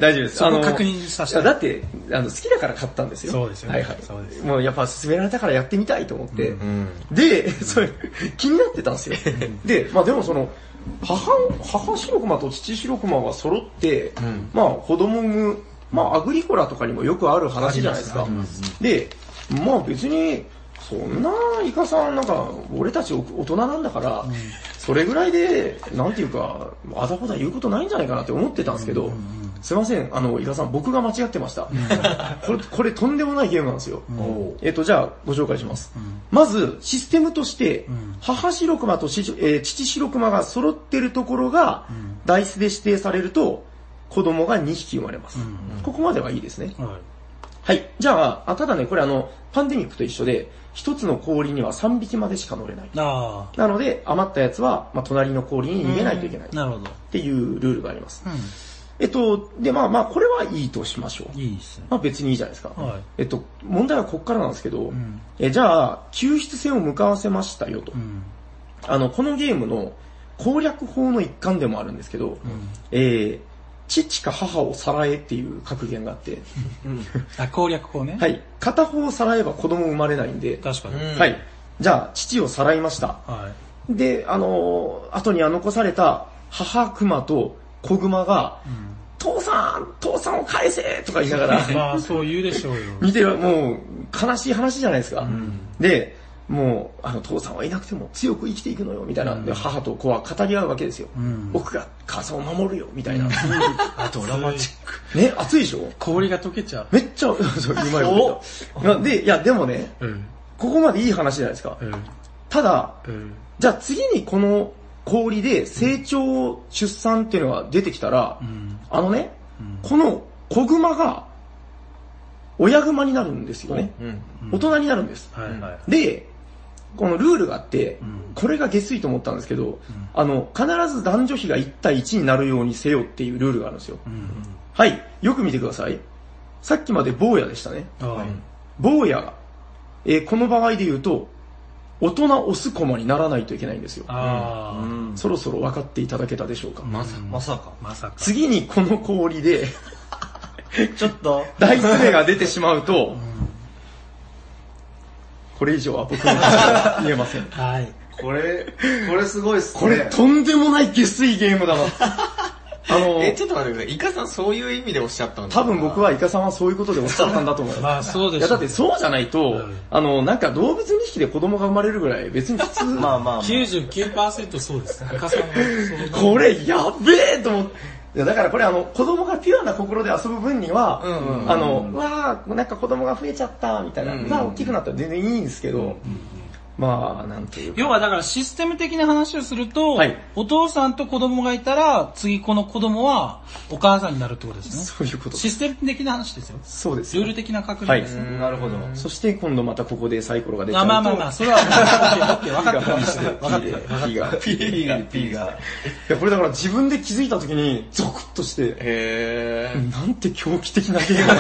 大丈夫です。 そこ確認させて。 だって、好きだから買ったんですよ。 そうですよね。 はいはい。もうやっぱ勧められたからやってみたいと思って。で、それ、気になってたんですよ。で、まあでも母白熊と父白熊が揃って、まあ子供産む、まあアグリコラとかにもよくある話じゃないですか。で、まあ別に、そんなイカさんなんか、俺たち大人なんだから、それぐらいで、なんていうか、あだこだ言うことないんじゃないかなって思ってたんですけど、すいません、イカさん、僕が間違ってました。これとんでもないゲームなんですよ。じゃあ、ご紹介します。まず、システムとして、母白熊と父白熊が揃ってるところが、ダイスで指定されると、子供が2匹生まれます。ここまではいいですね。はい。じゃあ、ただね、これパンデミックと一緒で、一つの氷には3匹までしか乗れない。なので、余ったやつは、まあ、隣の氷に逃げないといけない。 なるほど。 っていうルールがあります。で、まあ、これはいいとしましょう。 いいですね。 まあ別にいいじゃないですか。問題はこっからなんですけど、じゃあ、救出船を向かわせましたよと。このゲームの攻略法の一環でもあるんですけど、父か母をさらえっていう格言があって。 攻略法ね。 はい。片方をさらえば子供生まれないんで。 確かに。 はい。じゃあ、父をさらいました。で、後には残された母熊と子熊が、 父さんを返せとか言いながら。 まあ、そう言うでしょうよ。 見てる、もう、悲しい話じゃないですか。で、もう、父さんはいなくても強く生きていくのよ、みたいな。で、母と子は語り合うわけですよ。僕が母さんを守るよ、みたいな。 あと、ラマチック。 ね、熱いでしょ？ 氷が溶けちゃう。 めっちゃ、そう、今より。で、いや、でもね、ここまでいい話じゃないですか。ただ、じゃあ次にこの氷で成長、出産っていうのが出てきたら、この子熊が親熊になるんですよね。大人になるんです。で、このルールがあって、これが下水と思ったんですけど、必ず男女比が1対1になるようにせよっていうルールがあるんですよ。はい、よく見てください。さっきまで坊やでしたね。坊やが、この場合で言うと、大人オスコマにならないといけないんですよ。そろそろ分かっていただけたでしょうか。 まさか。 次にこの氷で、 ちょっと、 大爪が出てしまうと、これ以上は僕の口から言えません。 はい。 これすごいっすね。 これとんでもない下水ゲームだな。 ちょっと待ってください。イカさんそういう意味でおっしゃったんですか？ 多分僕はイカさんはそういうことでおっしゃったんだと思います。 まあそうです。 いやだってそうじゃないと、なんか動物2匹で子供が生まれるぐらい別に普通。 まあ。99% そうです。イカさんはそう。これやべえと思って。いやだからこれ子供がピュアな心で遊ぶ分には、わー、なんか子供が増えちゃったみたいな、わー大きくなったら全然いいんですけど、まあ、なんていうか。 要はだからシステム的な話をすると、お父さんと子供がいたら、次この子供はお母さんになるってことですね。 そういうこと。 システム的な話ですよ。 そうです。 ルール的な確認ですね。 なるほど。 そして今度またここでサイコロが出ちゃうと。 まあ、それは、分かってます。分かってる。 P が。 いや、これだから自分で気づいたときに、ゾクッとして、なんて狂気的なゲーム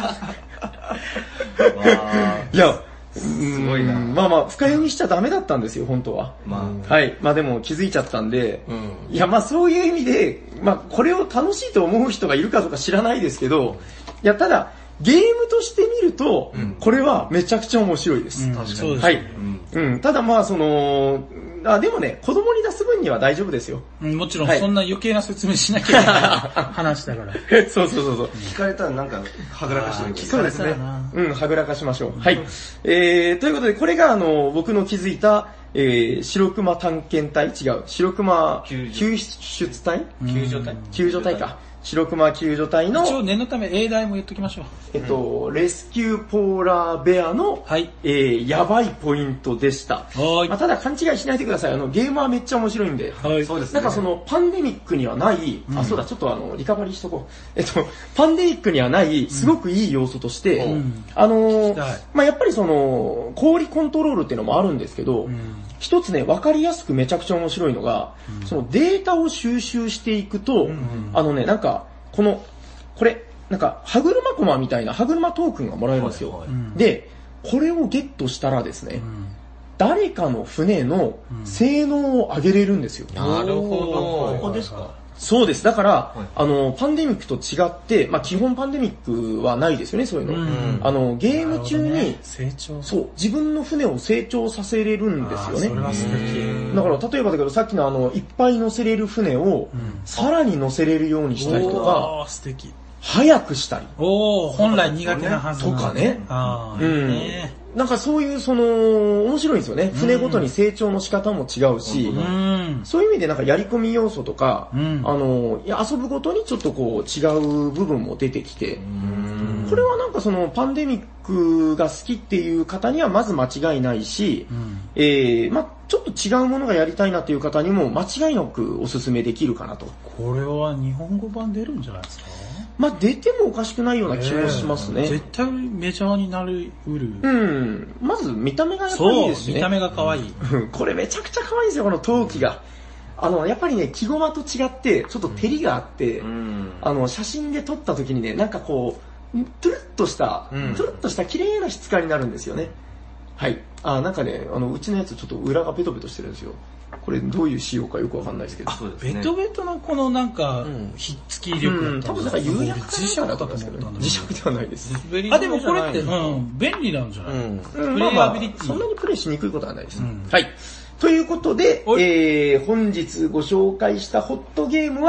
だいや、すごいな。まあ、深読みしちゃダメだったんですよ、本当は。はい。まあでも気づいちゃったんで、いや、まあそういう意味で、まあこれを楽しいと思う人がいるかどうか知らないですけど、いや、ただ、ゲームとして見ると、これはめちゃくちゃ面白いです。 確かに。 はい。ただまあでもね、子供に出す分には大丈夫ですよ。 もちろん、そんな余計な説明しなきゃいけない話だから。 そう。 聞かれたらなんか、はぐらかしてる。 そうですね。はぐらかしましょう。はい。ということで、これが僕の気づいた、白熊探検隊白熊救出隊救助隊か。白熊救助隊の一応念のため英題も言っときましょう。レスキューポーラーベアの、やばいポイントでした。まあ、ただ勘違いしないでください。ゲームはめっちゃ面白いんで。そうですね。なんかパンデミックにはない、そうだ、ちょっとリカバリーしとこう。パンデミックにはない、すごくいい要素として、まあ、やっぱり氷コントロールっていうのもあるんですけど、一つね、わかりやすくめちゃくちゃ面白いのが、データを収集していくと、なんか、これ、なんか、歯車コマみたいな歯車トークンがもらえるんですよ。で、これをゲットしたらですね、誰かの船の性能を上げれるんですよ。 なるほど。ここですか？ そうです。だから、パンデミックと違って、まあ基本パンデミックはないですよね、そういうの。ゲーム中に、そう、自分の船を成長させれるんですよね。 それは素敵。 だから、例えばだけど、さっきのいっぱい乗せれる船を、さらに乗せれるようにしたりとか、 素敵。 早くしたり。 本来苦手なはずとかね。なんかそういう面白いんですよね。船ごとに成長の仕方も違うし、そういう意味でなんかやり込み要素とか、遊ぶごとにちょっとこう違う部分も出てきて、これはなんかパンデミックが好きっていう方にはまず間違いないし、まあちょっと違うものがやりたいなっていう方にも間違いなくおすすめできるかなと。 これは日本語版出るんじゃないですか？ まあ出てもおかしくないような気もしますね。 絶対メジャーになるうる。 まず見た目がやっぱりいいですしね。 見た目が可愛い。 これめちゃくちゃ可愛いんですよ、この陶器が。やっぱりね、木駒と違って、ちょっと照りがあって、写真で撮った時にね、なんかこう、トゥルッとした綺麗な質感になるんですよね。はい。なんかね、うちのやつちょっと裏がペトペトしてるんですよ。これどういう仕様かよくわかんないですけど。 ベトベトのこのなんか、ひっつき力だった多分なんか有薬磁石だと思ったんだけど。 磁石ではないです。 でもこれって、便利なんじゃないまあそんなにプレイしにくいことはないです。はい。ということで、本日ご紹介したホットゲームは、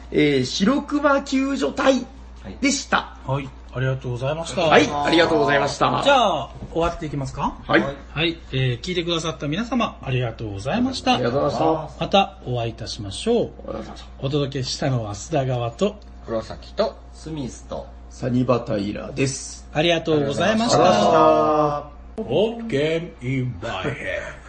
白熊救助隊でした。 はい。ありがとうございました。 はい。ありがとうございました。 じゃあ、終わっていきますか？ はい。 はい。聞いてくださった皆様、ありがとうございました。 ありがとうございました。 またお会いいたしましょう。お届けしたのは須田川と、 黒崎と、 スミスと、 サニバタイラです。 ありがとうございました。What game in my head?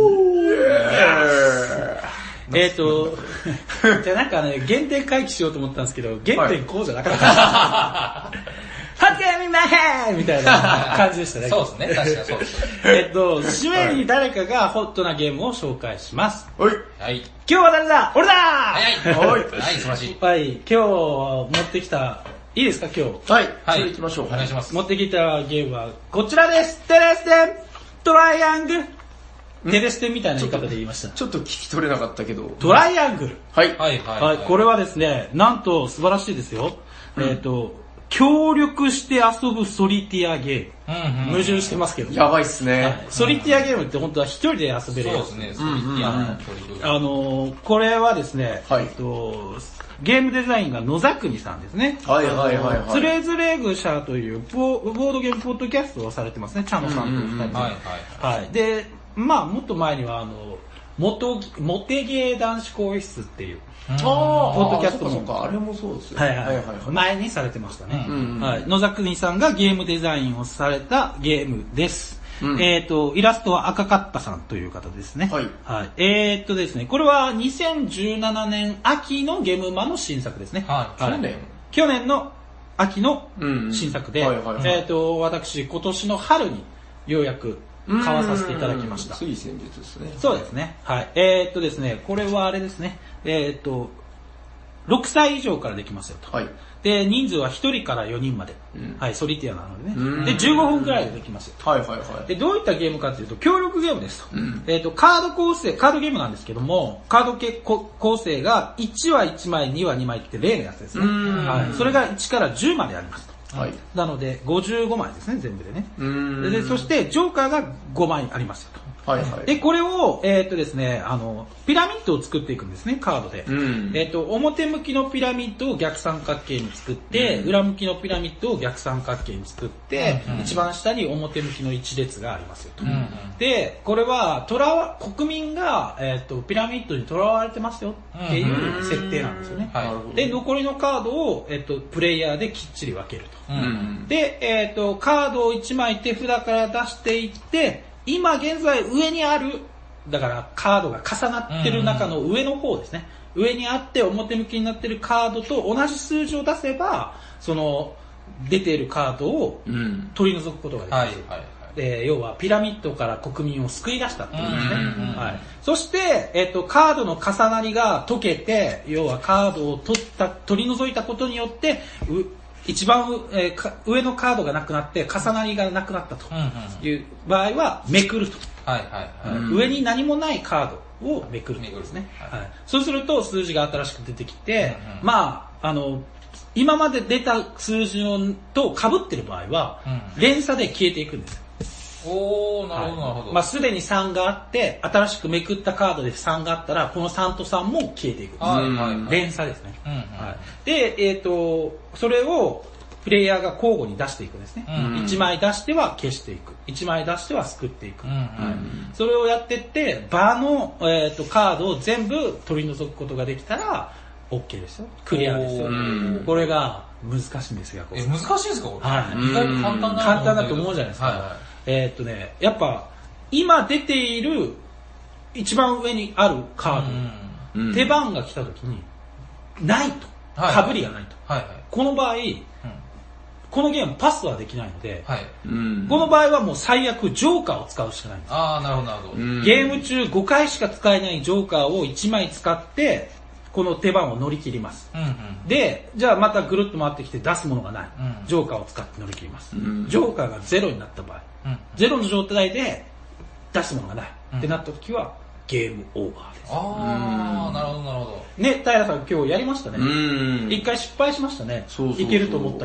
じゃあなんかね、原点回帰しようと思ったんですけど、原点こうじゃなかった。What game in my head! みたいな感じでしたね。 そうですね、確かにそうです。 締めに誰かがホットなゲームを紹介します。 はい。 はい。 今日は誰だ？俺だ！ はい。はい、素晴らしい。 はい、今日持ってきた、いいですか今日。 はい。はい。行きましょう。 お願いします。 持ってきたゲームはこちらです。テレステントライアングル。テレステンみたいな言い方で言いました。 ちょっと聞き取れなかったけど。 トライアングル。 はい。 はいはい。 これはですね、なんと素晴らしいですよ。協力して遊ぶソリティアゲーム。矛盾してますけど。 やばいっすね。 ソリティアゲームって本当は一人で遊べるやつ。 そうですね、ソリティアの協力。 これはですね、 はい。 ゲームデザインが野沢国さんですね。 はいはいはいはい。 つれづれぐしゃというボードゲームポッドキャストをされてますね、チャノさんという二人で。 はいはい。で、まあもっと前にはモテゲー男子更衣室っていうポッドキャストもあれもそうですよ。 はいはいはい。前にされてましたね。はい。野沢国さんがゲームデザインをされたゲームです。イラストは赤かったさんという方ですね。 はい。 はい。ですね、これは2017年秋のゲームマの新作ですね。 はい。 去年の秋の新作で、私今年の春にようやく買わさせていただきました。 つい先日ですね。 そうですね。はい。ですね、これはあれですね。6歳以上からできますよと。 はい。 で、人数は1人から4人まで。はい、ソリティアなのでね。で、15分くらいでできますよと。 はいはいはい。 で、どういったゲームかというと、協力ゲームですと。カードゲームなんですけども、カード構成が1は1枚、2は2枚って例のやつですね。はい。それが1から10までありますと。はい。なので、55枚ですね、全部でね。で、そして、ジョーカーが5枚ありますよと。はいはい。で、これを、ですね、ピラミッドを作っていくんですね、カードで。表向きのピラミッドを逆三角形に作って、裏向きのピラミッドを逆三角形に作って、一番下に表向きの一列がありますよと。で、これは、国民が、ピラミッドに囚われてますよっていう設定なんですよね。で、残りのカードを、プレイヤーできっちり分けると。で、カードを1枚手札から出していって、今現在上にある、だからカードが重なってる中の上の方ですね。上にあって表向きになってるカードと同じ数字を出せば、その出ているカードを取り除くことができます。要はピラミッドから国民を救い出したっていうことですね。はい。そして、カードの重なりが解けて、要はカードを取り除いたことによって、一番上のカードがなくなって重なりがなくなったという場合はめくると。上に何もないカードをめくるということですね。そうすると数字が新しく出てきて、まあ、今まで出た数字と被ってる場合は、連鎖で消えていくんですよ。 おー、なるほどなるほど。 まあ、すでに3があって、新しくめくったカードで3があったら、この3と3も消えていくんです。連鎖ですね。で、それを、プレイヤーが交互に出していくんですね。1枚出しては消していく。1枚出しては救っていく。それをやってって、場の、カードを全部取り除くことができたら、OK ですよ。クリアですよ。これが難しいんですよ。 難しいですかこれ。 はい。意外と簡単だと思うじゃないですか。やっぱ、今出ている、一番上にあるカード、手番が来た時に、ないと。被りがないと。この場合、このゲームパスはできないので、この場合はもう最悪ジョーカーを使うしかないんです。 なるほどなるほど。 ゲーム中5回しか使えないジョーカーを1枚使って、この手番を乗り切ります。で、じゃあまたぐるっと回ってきて出すものがない。ジョーカーを使って乗り切ります。ジョーカーが0になった場合、0の状態で出すものがない。ってなった時はゲームオーバーです。 なるほどなるほど。 ね、平さん今日やりましたね。一回失敗しましたね。いけると思ったけど。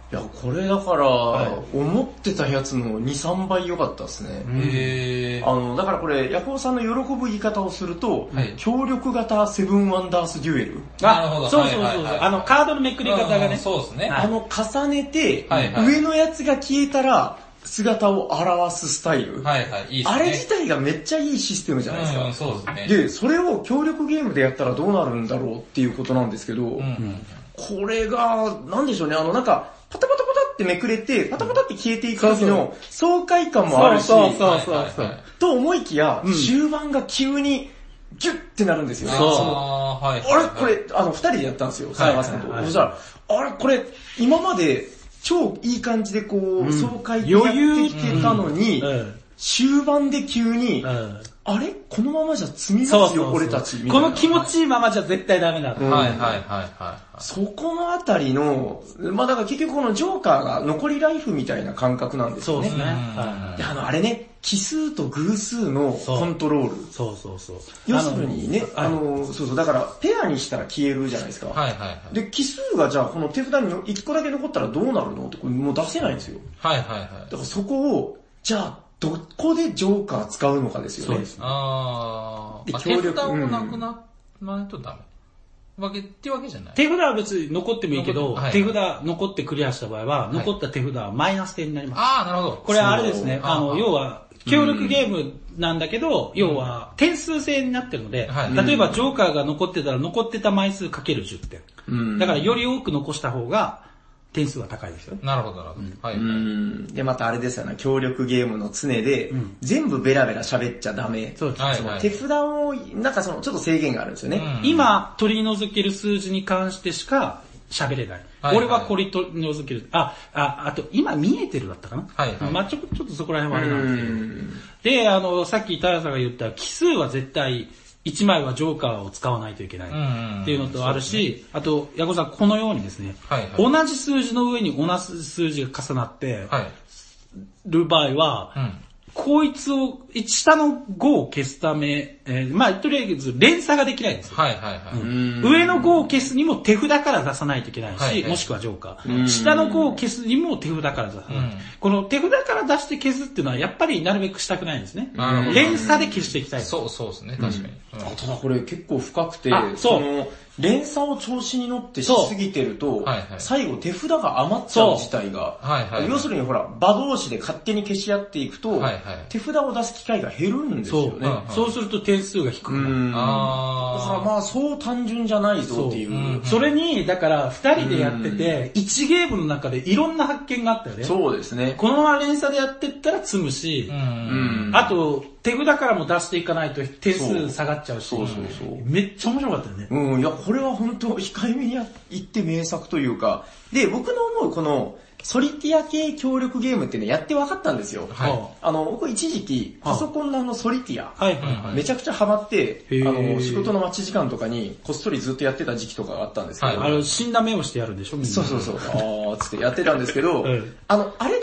いや、これだから、思ってたやつの2、3倍良かったですね。だからこれ、ヤコウさんの喜ぶ言い方をすると、協力型セブンワンダースデュエル。 なるほど。 そう。カードのめくり方がね。 そうですね。 重ねて、上のやつが消えたら、姿を表すスタイル。 いいですね。 あれ自体がめっちゃいいシステムじゃないですか。 そうですね。 で、それを協力ゲームでやったらどうなるんだろうっていうことなんですけど、これが、なんでしょうね、なんか、パタパタパタってめくれて、パタパタって消えていく時の爽快感もあるし、と思いきや、終盤が急にギュッてなるんですよね。あれこれ、二人でやったんですよ、沢川さんと。そしたら、あれこれ、今まで超いい感じでこう、爽快でやってきてたのに、終盤で急に、あれこのままじゃ積みますよ、俺たち。 この気持ちいいままじゃ絶対ダメだ。 そこのあたりの、まあだから結局このジョーカーが残りライフみたいな感覚なんですよね。 そうですね。 で、あれね、奇数と偶数のコントロール。要するにね、だからペアにしたら消えるじゃないですか。で、奇数がじゃあこの手札に1個だけ残ったらどうなるのってこれもう出せないんですよ。だからそこを、じゃあ、どこでジョーカー使うのかですよね。そうですね。 手札もなくならないとダメ。ってわけじゃない。 手札は別に残ってもいいけど、手札残ってクリアした場合は、残った手札はマイナス点になります。 なるほど。 これはあれですね、要は、協力ゲームなんだけど、要は、点数制になってるので、例えばジョーカーが残ってたら残ってた枚数かける10点。だからより多く残した方が、点数は高いですよ。 なるほど。 で、またあれですよね、協力ゲームの常で、全部ベラベラ喋っちゃダメ。手札を、なんかちょっと制限があるんですよね。 今、取り除ける数字に関してしか喋れない。俺はこれ取り除ける。あと、今見えてるだったかな。まあちょっとそこら辺はあれなんですけど。で、さっき平さんが言った奇数は絶対、1枚はジョーカーを使わないといけないっていうのとあるし、あと、ヤコさん、このようにですね、同じ数字の上に同じ数字が重なってる場合は、こいつを、下の5を消すため、まあ、とりあえず連鎖ができないんですよ。上の5を消すにも手札から出さないといけないし、もしくはジョーカー。下の5を消すにも手札から出さない。この手札から出して消すっていうのは、やっぱりなるべくしたくないんですね。連鎖で消していきたい。 そうですね、確かに。 ただこれ結構深くて、連鎖を調子に乗ってしすぎてると、最後手札が余っちゃう自体が、要するにほら、場同士で勝手に消し合っていくと、手札を出す機会が減るんですよね。 そうすると点数が低くなる。 だからまあそう単純じゃないぞっていう。 それに、だから2人でやってて、1ゲームの中でいろんな発見があったよね。 そうですね。 このまま連鎖でやってったら積むし、あと、手札からも出していかないと点数下がっちゃうし、めっちゃ面白かったよね。 いや、これは本当控えめに言って名作というか、で、僕の思うこの、ソリティア系協力ゲームってね、やって分かったんですよ。僕一時期、パソコンのソリティア、めちゃくちゃハマって、仕事の待ち時間とかに、こっそりずっとやってた時期とかがあったんですけど。 死んだ目をしてやるんでしょみんな。 そう。つってやってたんですけど、あれって、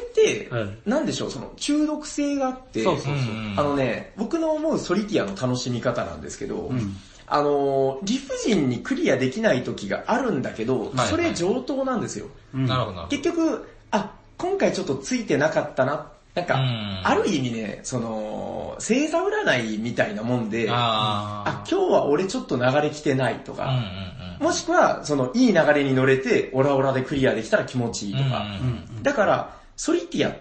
なんでしょう、中毒性があって、僕の思うソリティアの楽しみ方なんですけど、理不尽にクリアできない時があるんだけど、それ上等なんですよ。結局、今回ちょっとついてなかったな。なんか、ある意味ね、星座占いみたいなもんで、今日は俺ちょっと流れ来てないとか、もしくは、いい流れに乗れて、オラオラでクリアできたら気持ちいいとか。だから、ソリティアって、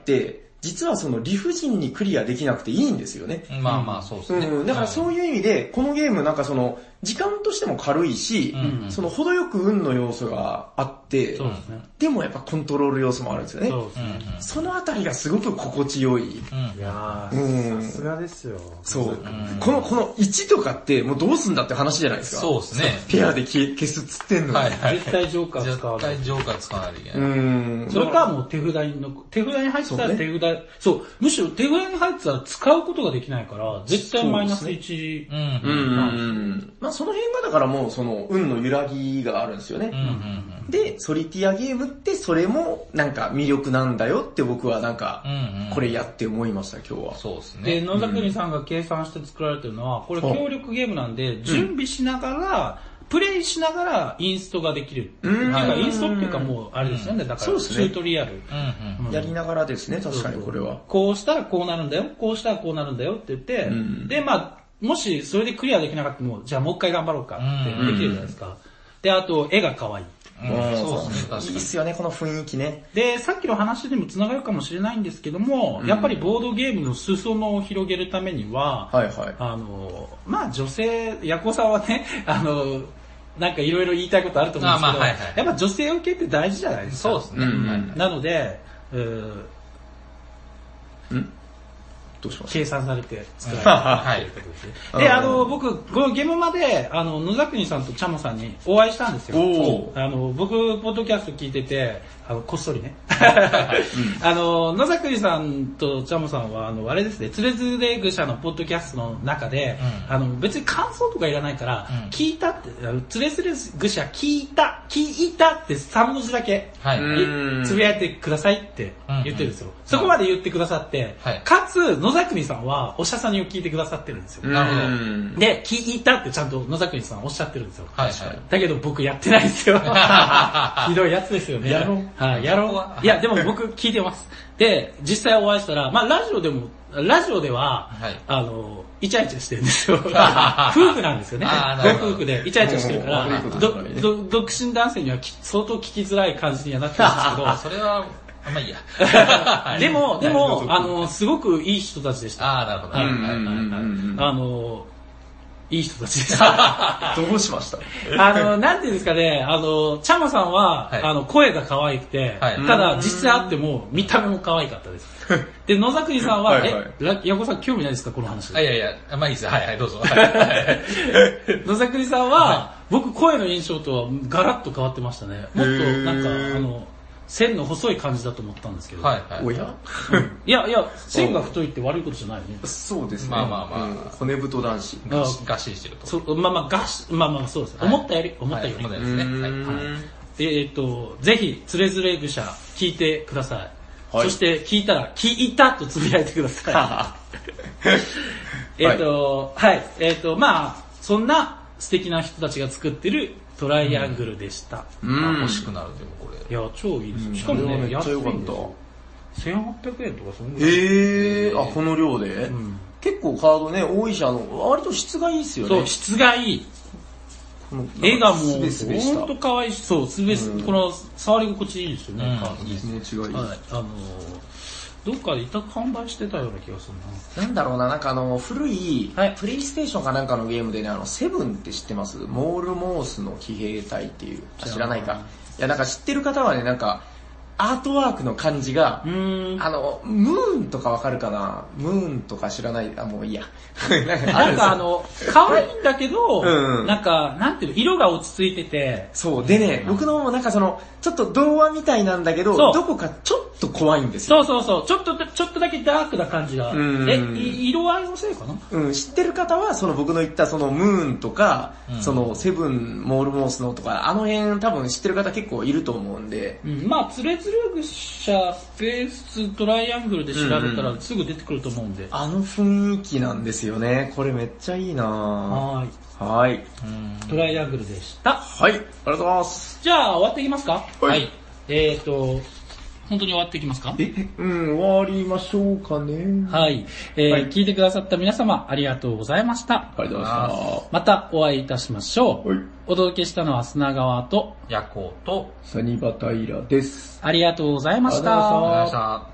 実は理不尽にクリアできなくていいんですよね。 そうですね。 だからそういう意味で、このゲームなんか時間としても軽いし、程よく運の要素があって、でもやっぱコントロール要素もあるんですよね。そのあたりがすごく心地よい。 いやー、さすがですよ。 そう。この1とかってもうどうすんだって話じゃないですか。 そうですね。 ペアで消すつってんのに。 絶対ジョーカー使わない。 絶対ジョーカー使わないといけない。 それかもう手札に入ってたら手札、むしろ手札に入ってたら使うことができないから、絶対マイナス1。 まあその辺がだからもう運の揺らぎがあるんですよね。で、ソリティアゲームってそれもなんか魅力なんだよって僕はなんか、これやって思いました今日は。 そうですね。 で、野崎さんが計算して作られてるのは、これ協力ゲームなんで、準備しながら、 プレイしながらインストができる。インストっていうかもう、あれですよね。だから、チュートリアル。 やりながらですね、確かにこれは。 こうしたらこうなるんだよ、こうしたらこうなるんだよって言って、で、まあ、もしそれでクリアできなかったらも、じゃあもう一回頑張ろうかってできるじゃないですか。で、あと、絵が可愛い。 そうですね。いいっすよね、この雰囲気ね。 で、さっきの話でも繋がるかもしれないんですけども、やっぱりボードゲームの裾野を広げるためには、まあ女性、ヤコさんはね、なんかいろいろ言いたいことあると思うんですけど、やっぱ女性受けって大事じゃないですか。 そうですね。 なので、 どうしま計算されて作られたということですね。で、僕、このゲームまで、野沢国さんとチャモさんにお会いしたんですよ。僕、ポッドキャスト聞いてて、こっそりね。野沢国さんとチャモさんは、あれですね、つれづれぐしゃのポッドキャストの中で、別に感想とかいらないから、聞いたって、つれづれぐしゃ聞いたって3文字だけ、つぶやいてくださいって言ってるんですよ。そこまで言ってくださって、かつ、野沢国さんはおしゃさにを聞いてくださってるんですよ。 なるほど。で、聞いたってちゃんと野沢国さんおっしゃってるんですよ。だけど僕やってないんですよ。ひどいやつですよね。 やろう。 やろう。いや、でも僕聞いてます。で、実際お会いしたら、まあラジオでは、イチャイチャしてるんですよ。夫婦なんですよね。ご夫婦でイチャイチャしてるから、独身男性には相当聞きづらい感じにはなってるんですけど、 それは、まあいいや。 でも、すごくいい人たちでした。 なるほど。いい人たちでした。 どうしましたなんていうんですかね、チャモさんは、声が可愛くて、ただ実際あっても見た目も可愛かったです。で、野沢国さんは、ヤコさん興味ないですかこの話。 いや、まあいいですよ。はい、どうぞ。 野沢国さんは、僕声の印象とはガラッと変わってましたね。もっとなんか、線の細い感じだと思ったんですけど。 おやいや、線が太いって悪いことじゃないよね。 そうですね。 まあ。 骨太男子。 ガシしてると。 そうです。思ったよりですね。ぜひ、つれづれぐしゃ聞いてください。そして聞いたら、聞いたとつぶやいてください。まあ、そんな素敵な人たちが作ってるトライアングルでした。 欲しくなるでもこれ。 いや、超いいですよ。しかもね、 めっちゃ良かった。 1800円とかそんぐらい。 この量で結構カードね、多いし、割と質がいいっすよね。 そう、質がいい。絵がもう、ほんと可愛いし、そう、すべす、この、触り心地いいですよね、カード。 いいですね、違い。 どっかで委託販売してたような気がするな。なんだろうな、なんか古い、プレイステーションかなんかのゲームでね、セブンって知ってます？モールモースの騎兵隊っていう、知らないか。いや、なんか知ってる方はね、なんか、アートワークの感じが、ムーンとかわかるかな？ムーンとか知らない、もういいや。 なんか可愛いんだけど、なんか、なんていうの、色が落ち着いてて。 そう、でね、僕のなんかちょっと童話みたいなんだけど、どこかちょっと怖いんですよ。 そう。ちょっとだけダークな感じが。色合いのせいかな？ 知ってる方は、僕の言ったムーンとか、セブン、モールモースのとか、あの辺多分知ってる方結構いると思うんで。 まあ、つれづれぐしゃ、スペース、トライアングルで調べたらすぐ出てくると思うんで。 あの雰囲気なんですよね。これめっちゃいいなはい。 トライアングルでした。 はい。ありがとうございます。 じゃあ、終わっていきますか？ はい。 本当に終わっていきますか？ 終わりましょうかね。 はい。聞いてくださった皆様、ありがとうございました。 ありがとうございました。 またお会いいたしましょう。はい。お届けしたのは砂川と、 ヤコと、 サニバタイラです。 ありがとうございました。 ありがとうございました。